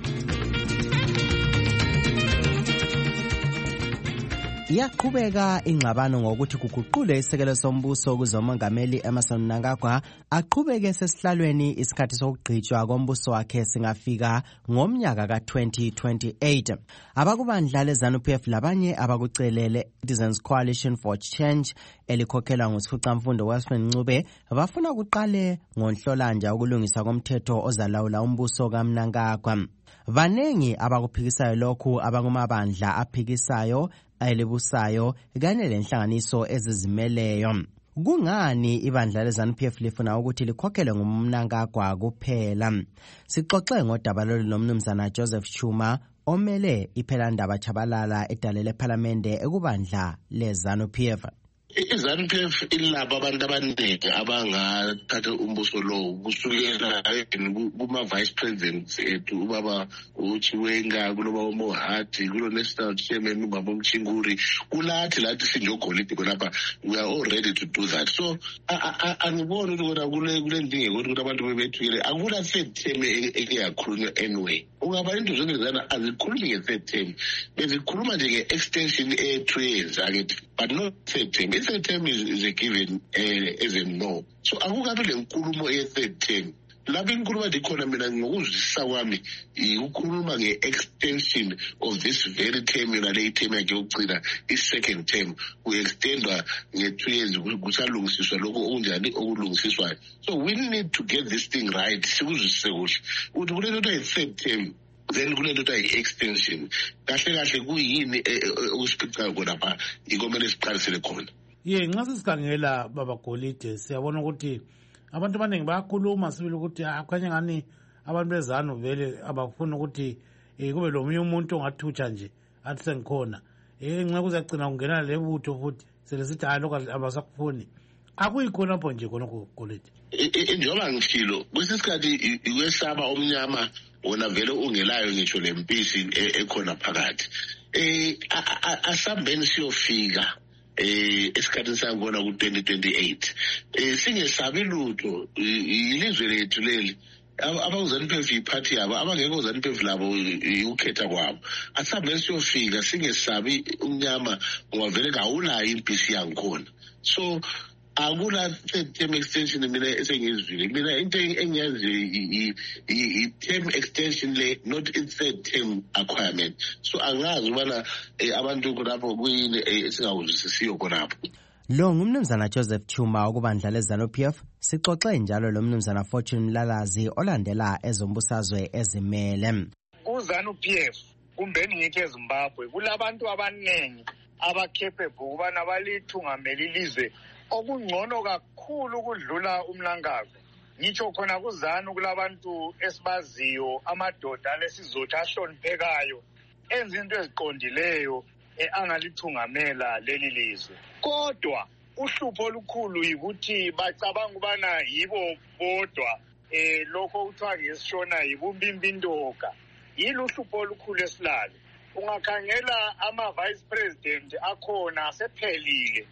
Iyaqhubeka ingxabano ngokuthi kuguqule isekelo sombuso ukuze umongameli Emmerson Mnangagwa aqhubeke esesihlalweni isikhathi sokugqitshwa kombuso wakhe singafika ngomnyaka ka-twenty twenty-eight. Abakubandla leZANU-P F labanye abakucelele Citizens Coalition for Change elikhokhelwa nguSifucamfundo Wesman Ncube bafuna kuqale ngonhlolanja ukulungisa komthetho ozalawula umbuso kaMnangagwa. Vanengi abakuphikisayo lokhu abakumabandla aphikisayo elibusayo kanye lenhlanganiso ezizimeleyo. Kungani ibandla leZANU-P F lifuna ukuthi likhokhele nguMnangagwa kuphela? Sixoxe ngodaba lolu nomnumzana Joseph Chuma omele iphelandaba Chabalala edale lephalamende ekubandla leZANU-P F. iZANU-P F ilapha abantu abaningi abangathatha umbuso lo kusukela kuma-vice presidents ethu ubaba uChiwenga, kulobaba uMohati, kulo-national chairman ubaba uMchinguri, kulathi lathi sinjogolide khonapha. We are all ready to do that. So angiboni ukuthi kona kule ndingeko ukuthi abantu bebethukile akula third term eke yakhulunywa anyway. Ungaba into zonke zana azikhulumi nge-third term, bezikhuluma nje nge-extension e-two years akithi, but not third term. Third term is, is a given uh, as a no. So akukabe le nkulumo ye-third term. Lapho inkulumo ndikhona mina ngokuzwisisa kwami ukukhuluma nge-extension of this very term yona le term yakhe yokugcina i-second term ku-extendwa nge-two years kusalungisiswa lokho okunjani okulungisiswayo. So we need to get this thing right sikuzwisise kuhle ukuthi kule nto yi-third term then kule nto yi-extension kahle kahle kuyini okusiphicayo khonapha ikomele siqalisele khona. Ye nxa sisikhangela baba Golide siyabona ukuthi abantu abaningi bayakhuluma sibili ukuthi akhanye ngani abantu beZANU vele abafuna ukuthi kube lomunye umuntu ongathutsha nje athi sengikhona nxa kuzagcina kungena lebutho futhi selesithi hayi lokho abasakufuni. Akuyikhona pho nje khona Golide. Njengoba ngishilo kwesikhathi ikwesaba omnyama wona vele ungelayo ngisho lempisi ekhona phakathi. Eh asambeni siyofika eh esikhathini sangona ku-twenty twenty-eight eh singesabi lutho ilizwe lethu leli abawuZANU-P F iphathi yabo abangeke uZANU-P F labo ukhetha kwabo asambeni siyofika singesabi umnyama ngoba vele kawulayo impisi yangikhona. So akula third term extension mina esengizwile mina into engiyaziyo i-term extension le not in third term acquirement. So angazi ubana abantu khonapho kuyini esingawuzwisisiyo khonapho. Lo ngumnumzana Joseph Chuma okubandla leZANU-P F. Sixoxe njalo lo mnumzana Fortune Mlalazi olandela ezombusazwe ezimele. UZANU-P F kumbeni ngithi eZimbabwe kulabantu abaningi abakepable ukubana balithungamela ilizwe okungcono kakhulu ukudlula uMnangagwa. Ngitsho khona kuZANU kulabantu esibaziyo amadoda lesizotha ahloniphekayo enza into eziqondileyo angalithungamela leli lizwe. Kodwa uhlupho olukhulu yikuthi bacabanga ubana yibo bodwa eh lokho kuthiwa ngesishona yibumbimbindoka. Yilo uhlupho olukhulu esilalo. Ungakhangela ama-vice president akhona asephelile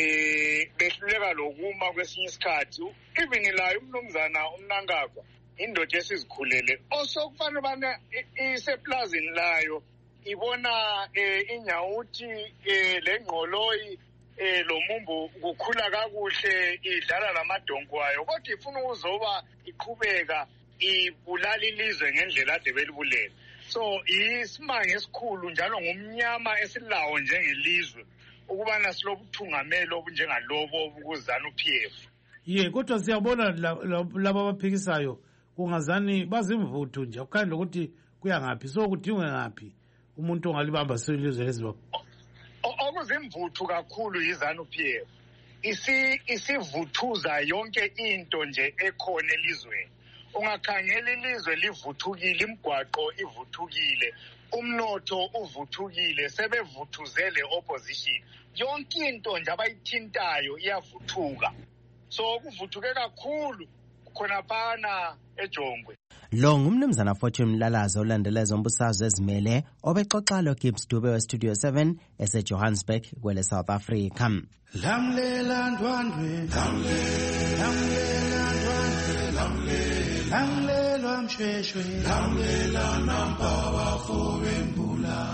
eh behluleka lokuma kwesinye isikhathi even layo umnumzana uMnangagwa indoda esizikhulele osokufanele bana iseplazini layo ibona inyawuthi lengqoloyi lomumbu kukhula kakuhle idlala lamadonko wayo kodwa ifuna ukuzoba iqhubeka ibulala ilizwe ngendlela ade belibulela. so isimanga esikhulu njalo ngumnyama esilawo njengelizwe ukubana silobuthungameli obunjengalobo kuZANU-P F. Ye kodwa siyabona laba abaphikisayo kungazani bazimvuthu nje ukhandle ukuthi kuya ngaphi so kudingwe ngaphi umuntu ongalibamba selizwe leZimbabwe. Okuzimvuthu kakhulu yiZANU-P F. Isi isivuthuza yonke into nje ekhona elizweni. Ungakhangela ilizwe livuthukile, imigwaqo ivuthukile, umnotho uvuthukile, sebevuthuzele opposition. Yonke into nje abayithintayo iyavuthuka. So kuvuthuke kakhulu khona phana eJongwe. Lo ngumnumzana Fortune Mlalaza olandela ezombusazwe ezimele obexoxa lo Gibbs Dube we-Studio seven ese-Johannesburg kwele South Africa. Lamlela ndwandwe, lamlela ndwandwe, lamlela mshweshwe, lamlela nampawa fobembula.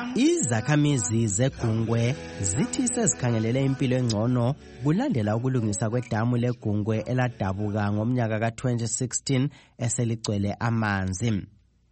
Izakhamizi zeGungwe zithi sezikhangelele impilo engcono kulandela ukulungisa kwedamu leGungwe eladabuka ngomnyaka ka twenty sixteen eseligcwele amanzi.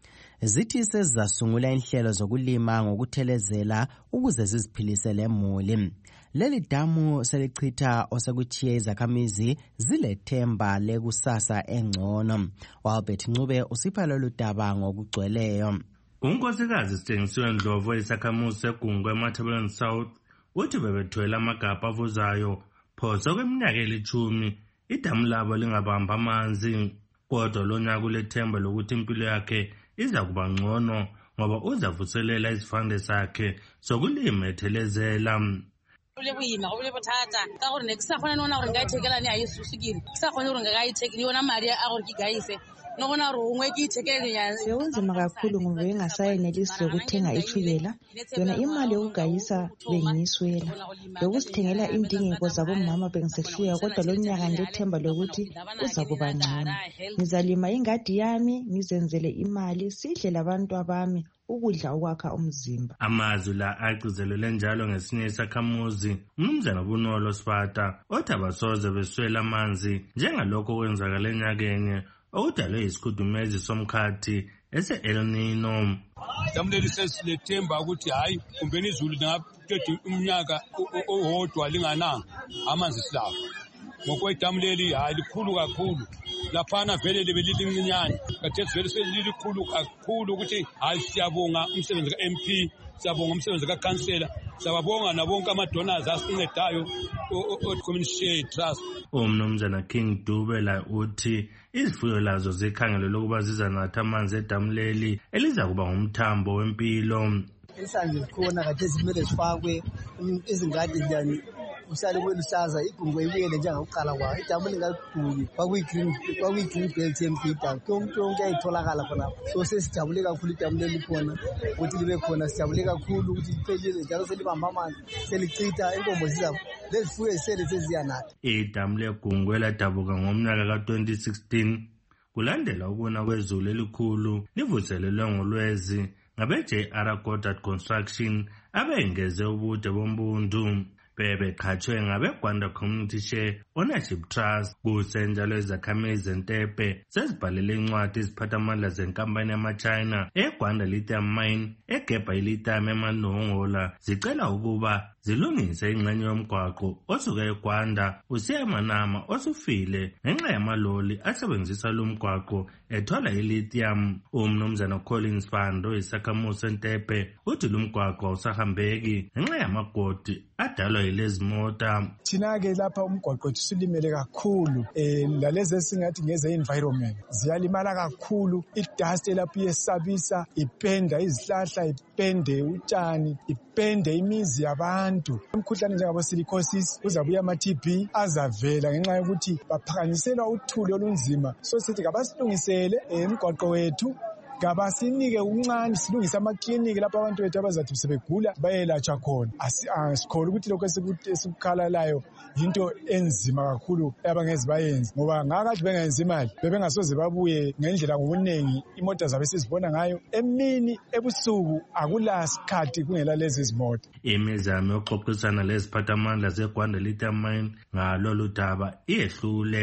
Zithi sezasungula inhlelo zokulima ngokuthelezela ukuze ziziphilise lemuli. Leli damu selichitha osekuthiye izakhamizi zilethemba lekusasa engcono. Albert Ncube usipha lolu daba ngokugcweleyo. Unkosikazi Sitshengisiwe Ndlovu isakhamuzi seGungwe eMatabeleland South uthi bebethwele amagabha avuzayo phoso kweminyaka elithumi idamu labo lingabamba amanzi kodwa lonyaka ulethemba lokuthi impilo yakhe iza kuba ngcono ngoba uzavuselela isivande sakhe sokulima ethelezela. Ule kuyima ule bothata ka gore ne ke sa gona nona gore nka ithekela ne a isusukile ke sa gona gore nka ithekela yona mari a gore ke gaise nobona rongwe ke ithekele nya sekunzima kakhulu ngoba engasayenelisi ukuthenga ichukela yona imali yokugayisa bengiswela lokusithengela indingeko zabomama bengisehluya kodwa lo nyaka ndethemba lokuthi uza kuba ngcono ngizalima ingadi yami ngizenzele imali sidle labantu abami ukudla okwakha umzimba. Amazwi la agcizelele njalo ngesinye isakhamuzi umnumzana Bunolo Sipata othi abasoze beswela amanzi njengalokho kwenzakala enyakeni okudalwe isikhudumezi somkhathi ese-El Nino. Damu leli sesilethemba ukuthi hayi kumbeni izulu lingaqeda umnyaka owodwa lingananga amanzi silawo. Ngokwedamu leli hayi likhulu kakhulu laphana vele libe lilincinyane kathesi vele selilikhulu kakhulu ukuthi hayi siyabonga umsebenzi ka-M P siyabonga umsebenzi kakhansela siyabonga nabonke ama-donors asincedayo o-Community Trust. Umnumzana King Dube la uthi izifuyo lazo zikhangelo lokuba zizanatha amanzi edamu leli eliza kuba ngumthambo wempilo. Isanje zikhona kathesi kumele zifakwe izingadi njani usale kweluhlaza iGungwe ibuyele njengakuqala kwayo idamu lingaguyi kwakuyi-green belt yempida konke yonke ayitholakala khonapho so sesijabule kakhulu idamu leli khona ukuthi libe khona sijabule kakhulu ukuthi liphelile njalo selibamba amanzi selichitha inkombo zizabo lezifuyo zisele seziyanatha. Idamu leGungwe ladabuka ngomnyaka ka twenty sixteen kulandela ukuna kwezulu elikhulu livuselelwe ngolwezi ngabe-J R Goddard Construction abengeze ubude bombundu bebekhatshwe ngabe-Gwanda Community Share Ownership Trust. Kusenjalo izakhamizi zeNtepe sezibhalele incwadi iziphathamandla zenkampani yama-China eGwanda Lithium Mine egebha ilithium eManongola zicela ukuba zilungise ingxenye yomgwaqo osuka eGwanda usiya eManama osufile ngenxa yamaloli asebenzisa lo mgwaqo ethola ilithium. Umnumzana Collins Fando isakhamuzi seNtepe uthi lo mgwaqo awusahambeki ngenxa yamagodi adalwa yilezi mota. Thina-ke lapha umgwaqo wethu silimele kakhulu um lalezi esingathi ngeze-environment ziyalimala kakhulu. Idust elapho iyesabisa ipenda izihlahla ipende utshani ipende imizi yabantu. Umkhuhlane njengabo-silicosis uzabuya ama-T B azavela ngenxa yokuthi baphakanyiselwa uthuli olunzima. So sithi kabasilungisele umgwaqo wethu kabasinike uncane silungise amakliniki lapho abantu bethu abazathi sebegula bayelatshwa khona. Asikholwa ukuthi lokho esikukhalalayo yinto enzima kakhulu abangeze bayenze ngoba ngakade bengenza imali bebengasoze babuye ngendlela ngobuningi imota zabe sizibona ngayo emini ebusuku akulasikhathi kungela lezi zimota. Imizamo yokuxoxisana leziphathamandla zeGwanda Lithium Mine ngalolu daba iyehlule.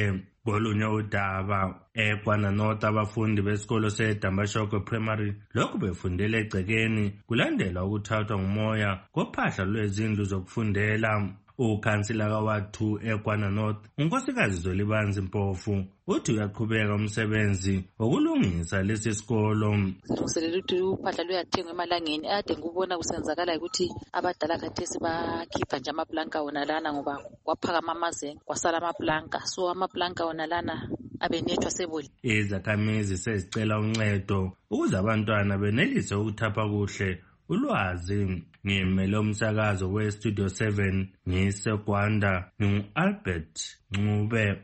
Kolunye udaba eKwana North abafundi besikolo seDambashoko Primary lokhu befundela egcekeni kulandela ukuthathwa ngumoya kophahla lwezindlu zokufundela. Ukhansila kaWard two eKwana North unkosikazi Zolibanzi Mpofu uthi uyaqhubeka umsebenzi wokulungisa lesi sikolo. Silungiselela ukuthi uphahla luyathengwa emalangeni ade ngubona kusenzakala ukuthi abadala khathesi bakhipha nje amaplanka wona lana ngoba kwaphakama amazengo kwasala amaplanka, so amaplanka wona lana abenethwa seboli. Izakhamizi sezicela uncedo ukuze abantwana benelise ukuthapha kuhle ulwazi. Ngimele umsakazo we-Studio seven ngiseGwanda ngu-Albert Ncube.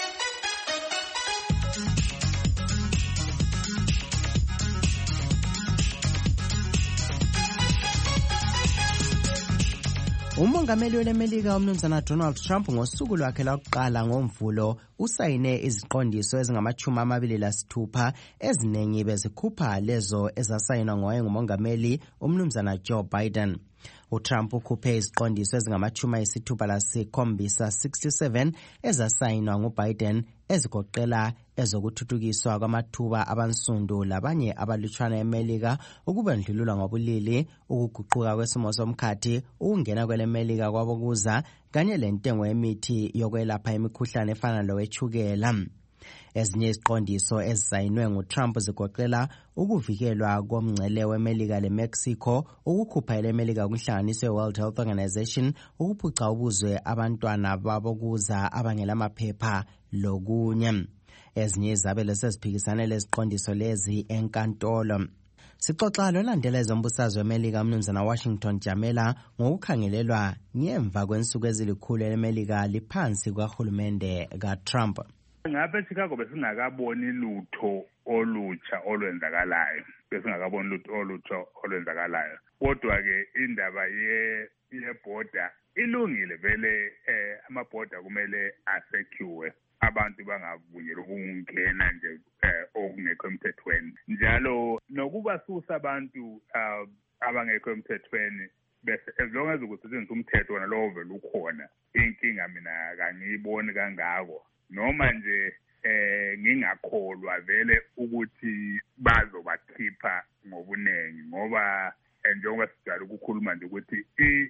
Umongameli welemelika umnumzana Donald Trump ngosuku lwakhe lokuqala ngoMvulo usayine iziqondiso ezingamachumi amabili lasithupha eziningi bezikhupha lezo ezasayinwa ngoye ngumongameli umnumzana Joe Biden. uTrump ukhuphe iziqondiso ezingamachumi ayisithupha lasikhombisa sixty-seven ezasayinwa nguBiden ezigoqela ezokuthuthukiswa kwamathuba abansundu labanye abalutshwana eMelika, ukubandlulula ngobulili, ukuguquka kwesimo somkhathi, ukungena kwelemelika kwabokuza kanye lentengo yemithi yokwelapha imikhuhlane efana lowetshukela. Ezinye iziqondiso ezisayinwe nguTrump zigoqela ukuvikelwa komngcele weMelika leMexico, ukukhupha eleMelika kwinhlanganiso ye-World Health Organization, ukuphuca ubuzwe abantwana babokuza abangelamaphepha lokunye. Ezinye izabelo seziphikisane leziqondiso lezi enkantolo. Sixoxa lolandela ezombusazwe weMelika umnumzana Washington Jamela ngokukhangelelwa ngemva kwensuku ezilikhulu eleMelika liphansi kwahulumende kaTrump. Ngapha eChicago besingakaboni lutho olutsha olwenzakalayo besingakaboni lutho olutsha olwenzakalayo kodwa ke indaba ye yeboda ilungile vele eh amaboda kumele asecure abantu bangavunyelwa ukungena nje okungekho emthethweni njalo nokubasusa abantu abangekho emthethweni bese as long as ukusetshenziswa umthetho wona lowo vele ukhona inkinga mina kangiyiboni kangako noma nje eh ngingakholwa vele ukuthi bazobakhipha ngobunengi ngoba njengoba sijala ukukhuluma nje ukuthi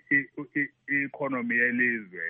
i-economy yelizwe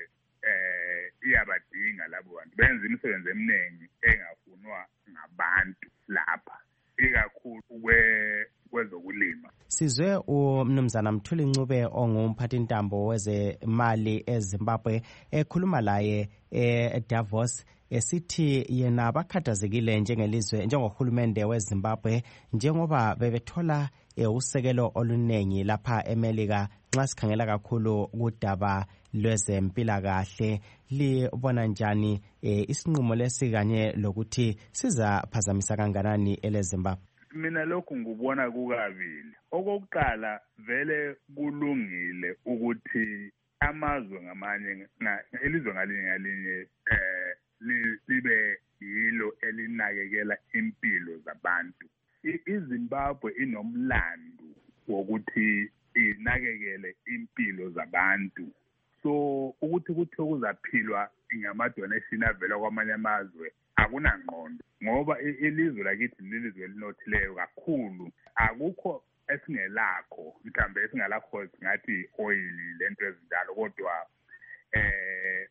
eh iyabadinga labo bantu benza imisebenzi eminingi engafunwa ngabantu lapha ikakhulu kwezokulima. Sizwe umnumzana Mthuli Ncube ongumphathintambo wezemali eZimbabwe ekhuluma laye eDavos esithi yena abakhathazekile njengelizwe njengohulumende weZimbabwe njengoba bebethola usekelo olunengi lapha eMelika nxa sikhangela kakhulu kudaba lwezempilakahle. Libona njani isinqumo lesi kanye lokuthi sizaphazamisa kanganani eleZimbabwe? Mina lokhu ngubona kukabili. Okokuqala vele kulungile ukuthi amazwe ngamanye elizwe ngalinye ngalinye eh libe yilo elinakekela impilo zabantu. iZimbabwe inomlando wokuthi inakekele impilo zabantu. So ukuthi kuthi kuzaphilwa ngamadonation avela kwamanye amazwe akunangqondo ngoba ilizwe lakithi lilizwe elinothileyo kakhulu. Akukho esingelakho mhlambe esingalakho singathi oil lento ezinjalo kodwa eh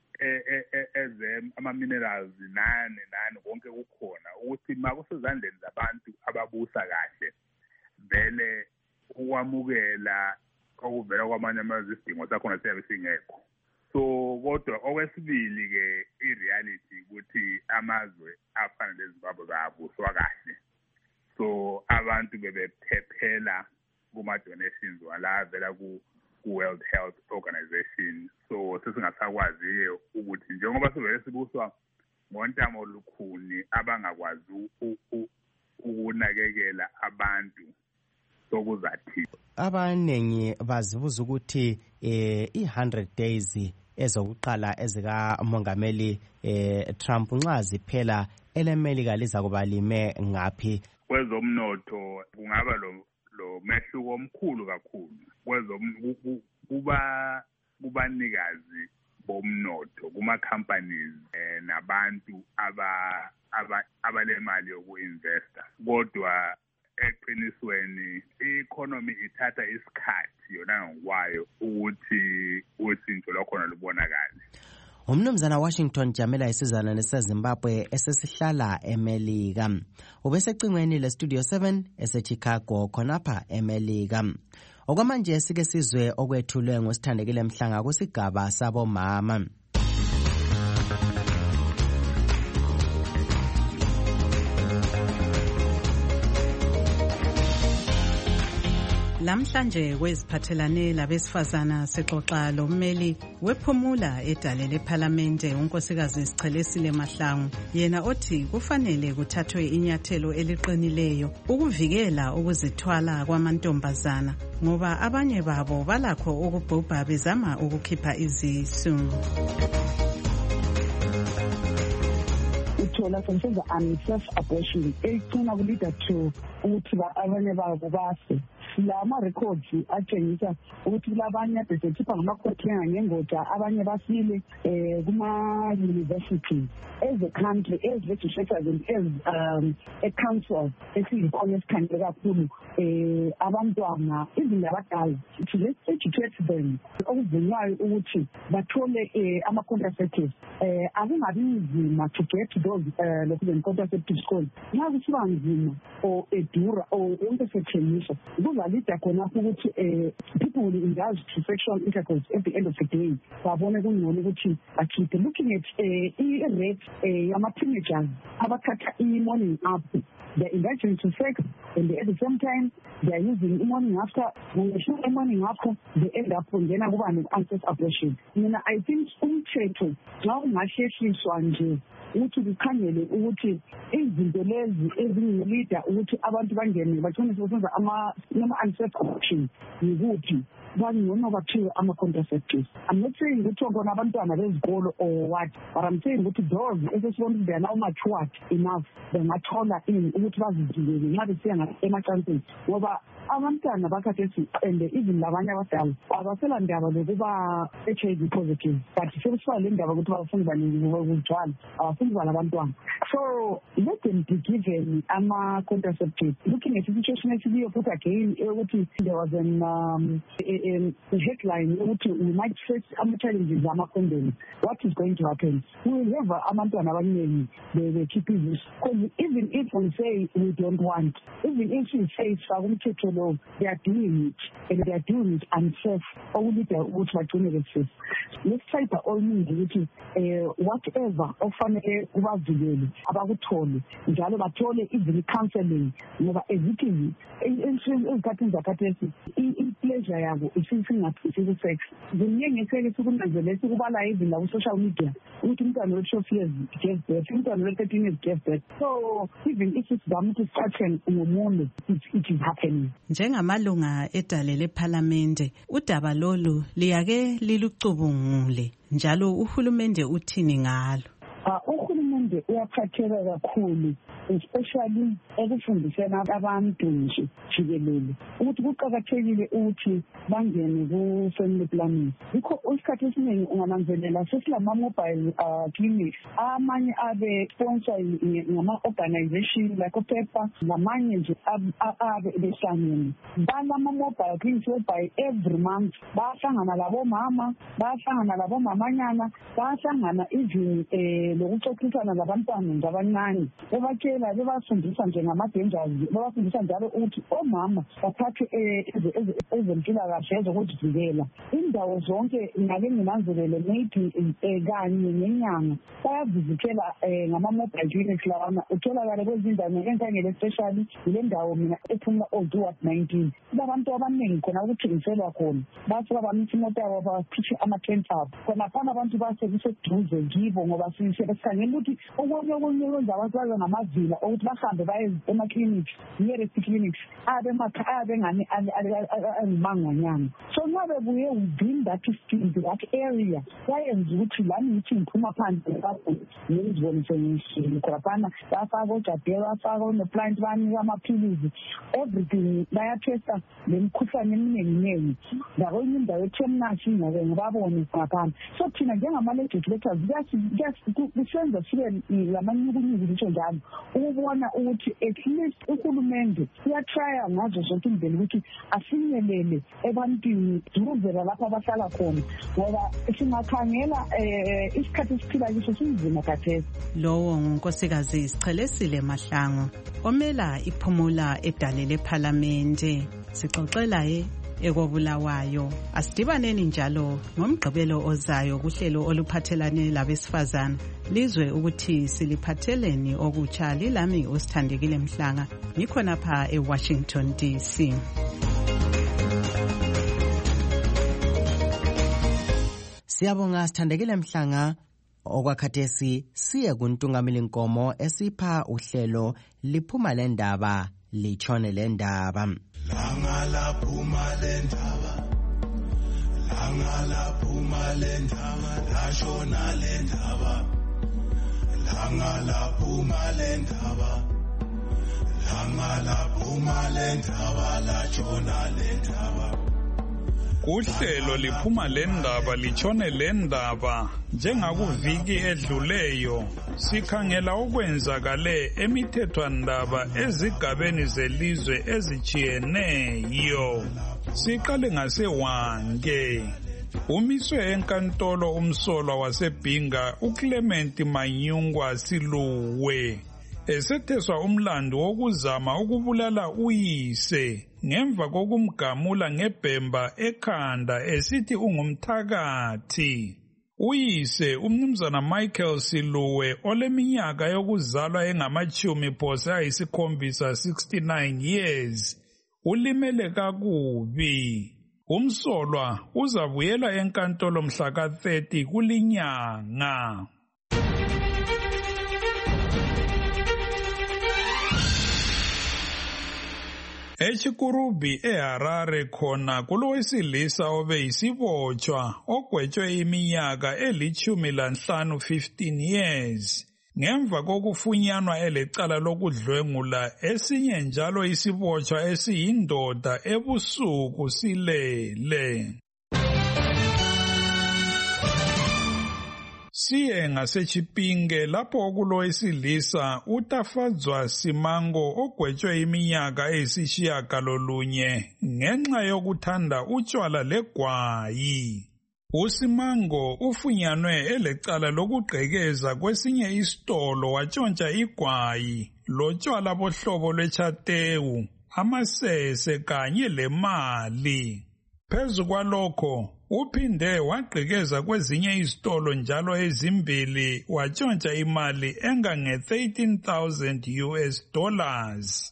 eze ama minerals nane nane konke kukhona ukuthi makusezandleni zabantu ababusa kahle vele ukwamukela okuvela kwamanye amazwe isidingo sakhona siyabe singekho. So kodwa okwesibili ke ireality ukuthi amazwe afana leZimbabwe babuswa kahle, so abantu bebephephela kuma donations wala vela ku World Health Organization. So sesingasakwazi ukuthi njengoba sivele sibuswa ngontamo olukhuni abangakwazi ukunakekela abantu sokuzathi abanengi bazibuza ukuthi eh i one hundred days ezokuqala ezika mongameli eh Trump nxa ziphela eleMelika liza kuba lime ngapi kwezomnotho. Kungaba lo lo mehluko omkhulu kakhulu kwezom kuba kubanikazi bomnotho kuma-companies eh, nabantu aba aba abalemali yoku-investa kodwa eqinisweni i-economy ithatha isikhathi yona ngokwayo ukuthi usintsho lwakhona lubonakale. Umnumzana Washington Jamela isizana neseZimbabwe esesihlala eMelika. Ubesecingweni leStudio seven eseChicago khonapha eMelika. Okwamanje sike sizwe okwethulwe ngosithandekile Mhlanga kusigaba sabomama. Lamhlanje kweziphathelane labesifazana sexoxa lommeli wephumula edale lephalamende unkosikazi Sichelesile Mahlangu yena othi kufanele kuthathwe inyathelo eliqinileyo ukuvikela ukuzithwala kwamantombazana ngoba abanye babo balakho ukubhubha bezama ukukhipha izisu. Uthola senza unsafe abortion ecina kulida to ukuthi abanye babo base lama records atshengisa ukuthi labanye besekhipha ngamakhoti ngengoda abanye basile eh kuma university as a country as legislators and as um, a council esiyikhona esikhangele kakhulu eh abantwana izindaba abadala to let's educate them okuvunywayo ukuthi bathole ama contraceptives eh akungabi nzima to get those uh, lokhu contraceptives called nxa kusiba nzima or edura or into setshengisa kuzalida khona ukuthi eh people will indulge to sexual intercourse at the end of the day babone kungcono ukuthi akhiphe looking at eh i-rate eh yama teenagers abathatha i-morning up they're indulging to sex and at the same time they're using the morning after. When they shoot the morning after, they end up with an unsafe abortion. I mean, I think umthetho xa ungasheshiswa nje ukuthi kukhangele ukuthi izinto lezi ezingilida ukuthi abantu bangene bagcine sebenza ama noma unsafe abortion yikuthi bangcono bathiwe ama contraceptives. I'm not saying ukuthi kona abantwana bezikolo or what, but I'm saying ukuthi those esesibona they are now matured enough bengathola in ukuthi bazivikele nxa besiya emacansini ngoba abantwana bakhathesi and even labanye abadala abasela ndaba lokuba H I V positive but sebesiba le ndaba ukuthi abafuni baningi ukuzithwala abafuni balabantwana. So let them be given ama contraceptives. Looking at the situation actually put again ukuthi there was an um, a, a headline ukuthi we might face ama challenges ama condoms. What is going to happen? We will have abantwana abaningi they keep this because even if we say we don't want, even if we say umthetho lo they are doing it and they are doing it unsafe only the ukuthi bagcine besafe. Let's try by all means ukuthi whatever ofanele kubavikele abakuthole njalo bathole even counseling ngoba ezithi ezikhathini zakhathesi i-pleasure yabo isisingathi sex ziningi eseke sikunanzelele sikubala even la ku-social media ukuthi umntwana we-twelve years gave birth umntwana we-thirteen years gave birth. So even if isizama ukuthi sicathe ngomunye it is happening. Njengamalunga edale lephalamende udaba lolu liyake lilucubungule njalo uhulumende uthini ngalo? Uhulumende uyaphatheka kakhulu especially ekufundiseni abantu nje jikelele ukuthi kuqakathekile ukuthi bangene ku family planning. Yikho isikhathi esiningi ungananzelela sesilama mobile uh, clinics amanye abe sponsored ngama organization like uPepa namanye nje abe behlangene balama mobile clinics by every month bahlangana labo mama bahlangana labo mamanyana bahlangana even eh lokuxoxisana labantwana ngabancane bebakela bebafundisa nje ngama-dangers bebafundisa njalo ukuthi omama bathathe ezempilakahle ezokuzivikela indawo zonke ngake nginanzelele maybe kanye ngenyanga bayavizithela ngama-mobile clinics lawana utholakale kwezindawo ngenkangele especially yile ndawo mina ephumula old-ward nineteen kulabantu abaningi khona ukuthengiselwa khona basuka bamisa imoto yabo bakhiphe ama-tent abo khonaphana abantu basekuseduze kibo ngoba sikhangela ukuthi okunye okunye kwenza abantu babe ngamazinyo ukugxila ukuthi bahambe baye emaklinikhi nearest clinics abe abe ngani angimangonyana. So nxa bebuye within that field, that area, bayenza ukuthi lami ngithi ngiphuma phandle lapho ngizibonise ngishilo khona bafaka ojadela bafaka oneplant bani amaphilisi everything bayatesta lemikhuhlane eminingi ngakonye indawo ethemnashi ngabe ngibabone ngaphambi. So thina njengama-legislators kusenza sibe lamanyukunyuku litsho njalo ukubona ukuthi at least uhulumende uyatrya ngazo zonke indlela ukuthi afinyelele ebantwini duruzela lapho abahlala khona ngoba singakhangela isikhathi esiphila kiso sinzima kathesi. Lowo ngunkosikazi Sichelesile Mahlangu omela iphumula edale lephalamende. Sixoxela ye ekobulawayo. Asidibaneni njalo ngomgqibelo ozayo kuhlelo oluphathelane labesifazana. Lizwe ukuthi siliphatheleni okutsha. Lilami uSithandekile Mhlanga ngikhona pha eWashington D C. Siyabonga Sithandekile Mhlanga. Okwakhathesi siye kuntungameli nkomo esipha uhlelo liphuma lendaba litshone lendaba. Langa laphuma lendaba, langa laphuma lendaba, lashona lendaba, langa laphuma lendaba, langa laphuma lendaba, lashona lendaba. Uhlelo liphuma lendaba litshone lendaba. Njengakuviki edluleyo sikhangela okwenzakale emithethwandaba ezigabeni zelizwe ezitshiyeneyo. Siqale ngaseWange. Umiswe enkantolo umsolwa waseBhinga uClement Manyungwa Siluwe esetheswa umlando wokuzama ukubulala uyise ngemva kokumgamula ngebhemba ekhanda esithi ungumthakathi. Uyise umnumzana Michael Siluwe oleminyaka yokuzalwa engamachumi phose ayisikhombisa sixty-nine years ulimele kakubi. Umsolwa uzabuyela enkantolo mhla ka thirty kulinyanga. Echikurubi eHarare khona kulowesilisa obe yisibotshwa ogwetshwe iminyaka elitshumi lanhlanu fifteen years ngemva kokufunyanwa elecala lokudlwengula esinye njalo isibotshwa esiyindoda ebusuku silele. Siye ngaseChipinge lapho kulowesilisa uTafadzwa Simango ogwetshwe iminyaka eyisishiyagalolunye ngenxa yokuthanda utshwala legwayi. USimango ufunyanwe elecala lokugqekeza kwesinye isitolo watshontsha igwayi lotshwala bohlobo lwechatewu, amasese kanye lemali. Phezu kwalokho uphinde wagqekeza kwezinye izitolo njalo ezimbili watshontsha imali engange thirteen thousand U S dollars.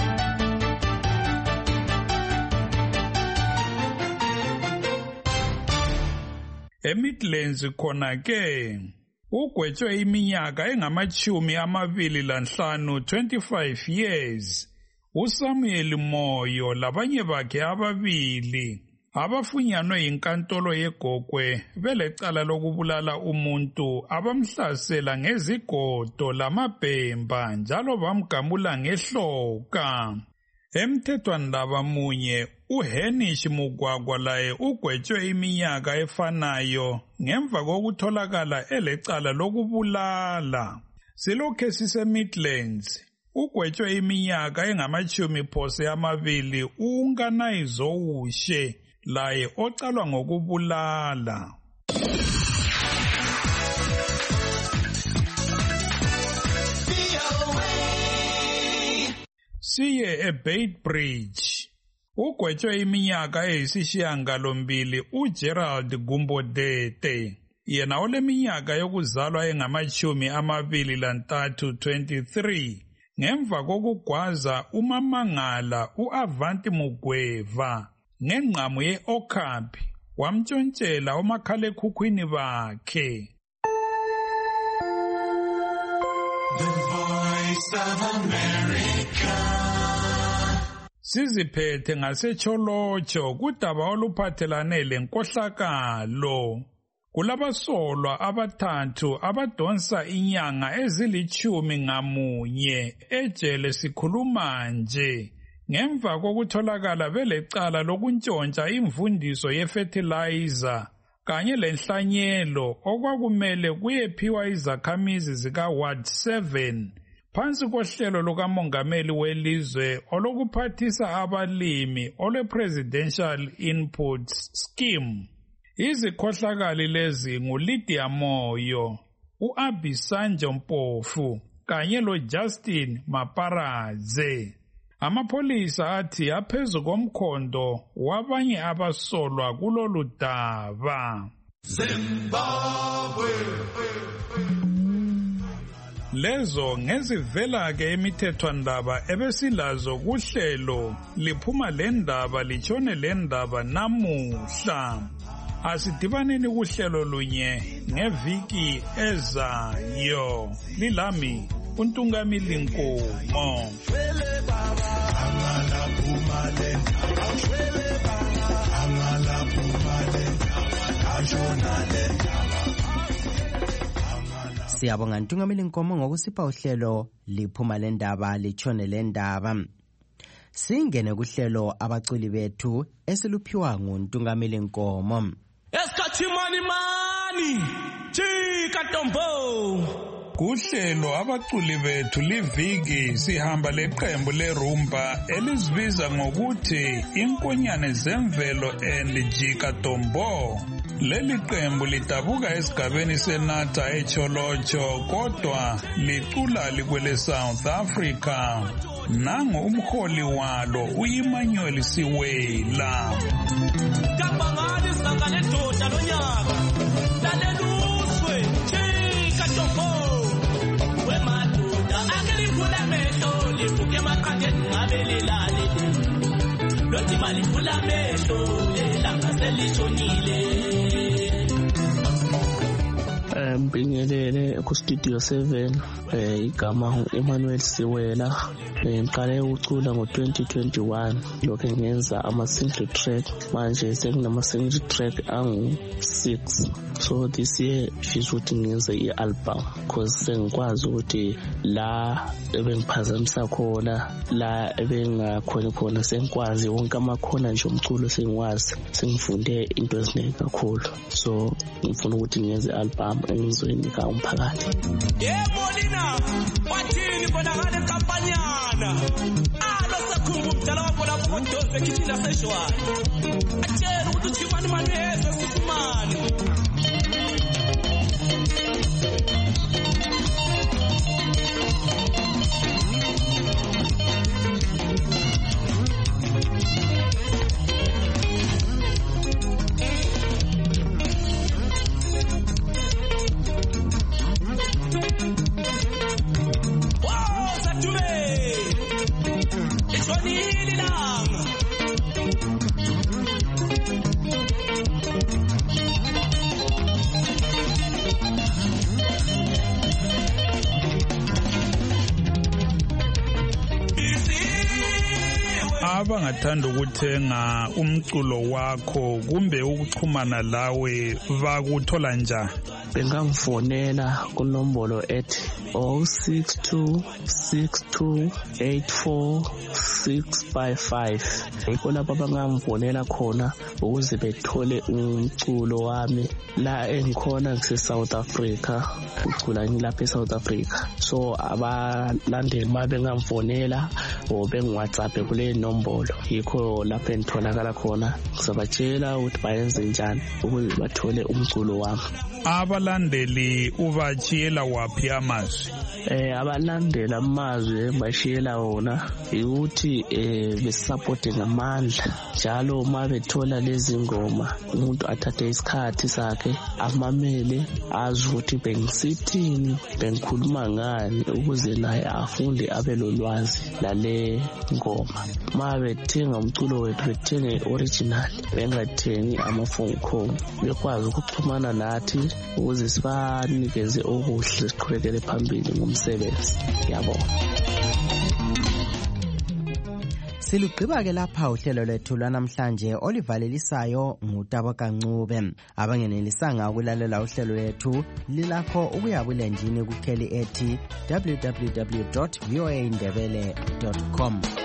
eMidlands khona ke ugwetshwe iminyaka engamachumi amabili lanhlanu twenty-five years uSamuel Moyo labanye bakhe ababili abafunyanwe inkantolo yeGogwe belecala lokubulala umuntu abamhlasela ngezigodo lamabhemba njalo bamgamula ngehloka. Emthethwandaba munye uHenish Mugwagwa laye ugwetshwe iminyaka efanayo ngemva kokutholakala elecala lokubulala. Silokhe siseMidlands ugwetshwe iminyaka engamachumi phose amabili uNkanayizoushe laye ocalwa ngokubulala. Siye eBeitbridge ugwetshwe iminyaka eyisishiyagalombili uGerald Gumbodete yena oleminyaka yokuzalwa engamachumi amabili lantathu twenty-three ngemva kokugwaza uMamangala uAvanti Mugweva ngengqamu ye-Okapi wamtshontshela omakhalekhukhwini bakhe. The Voice of America. Siziphethe ngasecholotsho kudaba oluphathelane lenkohlakalo. Kulabasolwa abathathu abadonsa inyanga ezilichumi ngamunye ejele sikhuluma nje ngemva kokutholakala belecala lokuntshontsha imvundiso yefertilizer kanye lenhlanyelo okwakumele kuyephiwa izakhamizi zika Ward seven phansi kohlelo lukamongameli welizwe olokuphathisa abalimi ole Presidential Inputs Scheme. Izikhohlakali lezi nguLydia Moyo, uAbisanjo Mpofu kanye loJustin Maparadze. Amapholisa athi aphezu komkhondo wabanye abasolwa kulolu daba. Zimbabwe. Lezo ngezivela ke imithethwandaba ebesilazo kuhlelo liphuma lendaba litshone lendaba namuhla. Asidibaneni kuhlelo lunye ngeviki ezayo. Lilami uNtungamili Nkomo. Siyabonga Ntungamili Nkomo ngokusipha uhlelo liphuma lendaba litshone lendaba. Singene kuhlelo abaculi bethu esiluphiwa nguNtungamili Nkomo. Esikhathi mani mani Chika Tombo. Kuhlelo abaculi bethu liviki sihamba leqembu lerumba elizibiza ngokuthi Inkonyane Zemvelo and Jika Tombo. Leli qembu lidabuka esigabeni senata echolocho kodwa licula likwele South Africa. Nango umholi walo uYimmanuel Siwela. Kabangani sangale doda lonyaka. Lalenuswe Chika Tombo. Wemadoda akeliphula mehlo lifuke emaqandeni ngabelelale. Lothi maliphula mehlo lelanga selishonile. Mbingelele ku Studio seven eh igama Emmanuel Siwela ngiqale ukucula ngo twenty twenty-one lokho ngenza ama single track manje senginama single track angu six so this year ngizothi ngenze i-album because sengikwazi ukuthi la ebengiphazamisa khona la ebengakhona khona sengikwazi wonke amakhona nje umculo sengiwazi sengifunde into eziningi kakhulu so ngifuna ukuthi ngenze i-album engizoyinika umphakathi. Yebo Lina wathini bonakala enkampanyana alo sakhumbu umdala wakho lapho kodose kithinda seshwana atshela ukuthi uchimani mani yesa sisimani. Abangathanda ukuthenga umculo wakho kumbe ukuxhumana lawe bakuthola njani? Bengamfonela kunombolo ethi oh six two six two eight four six five five. Yikho lapho bangamfonela khona ukuze bethole umculo wami la engikhona ngise South Africa ucula ngilapha eSouth Africa so abalandeli mabengamfonela o bengiWhatsApp kule nombolo yikho lapho engitholakala khona ngizabatshela ukuthi bayenze njani ukuze bathole umculo wami. Abalandeli ubachiyela waphi amazwi? Eh abalandela amazwi bashiyela wona ukuthi eh besupport ngamandla njalo uma bethola lezi ngoma umuntu athathe isikhathi sakhe amamele azi ukuthi bengisithini bengikhuluma ngani ukuze naye afunde abe lolwazi lale ngoma. Uma bethenga umculo wethu bethenge original bengathengi ama-phone call, bekwazi ukuxhumana nathi ukuze sibanikeze okuhle siqhubekele phambili ngomsebenzi. Ngiyabonga. Silugqiba-ke lapha uhlelo lwethu lwanamhlanje olivalelisayo ngutabo Kancube. Abangenelisanga ukulalela uhlelo lwethu lilakho ukuya bulenjini kukheli ethi w w w dot v o a ndebele dot com.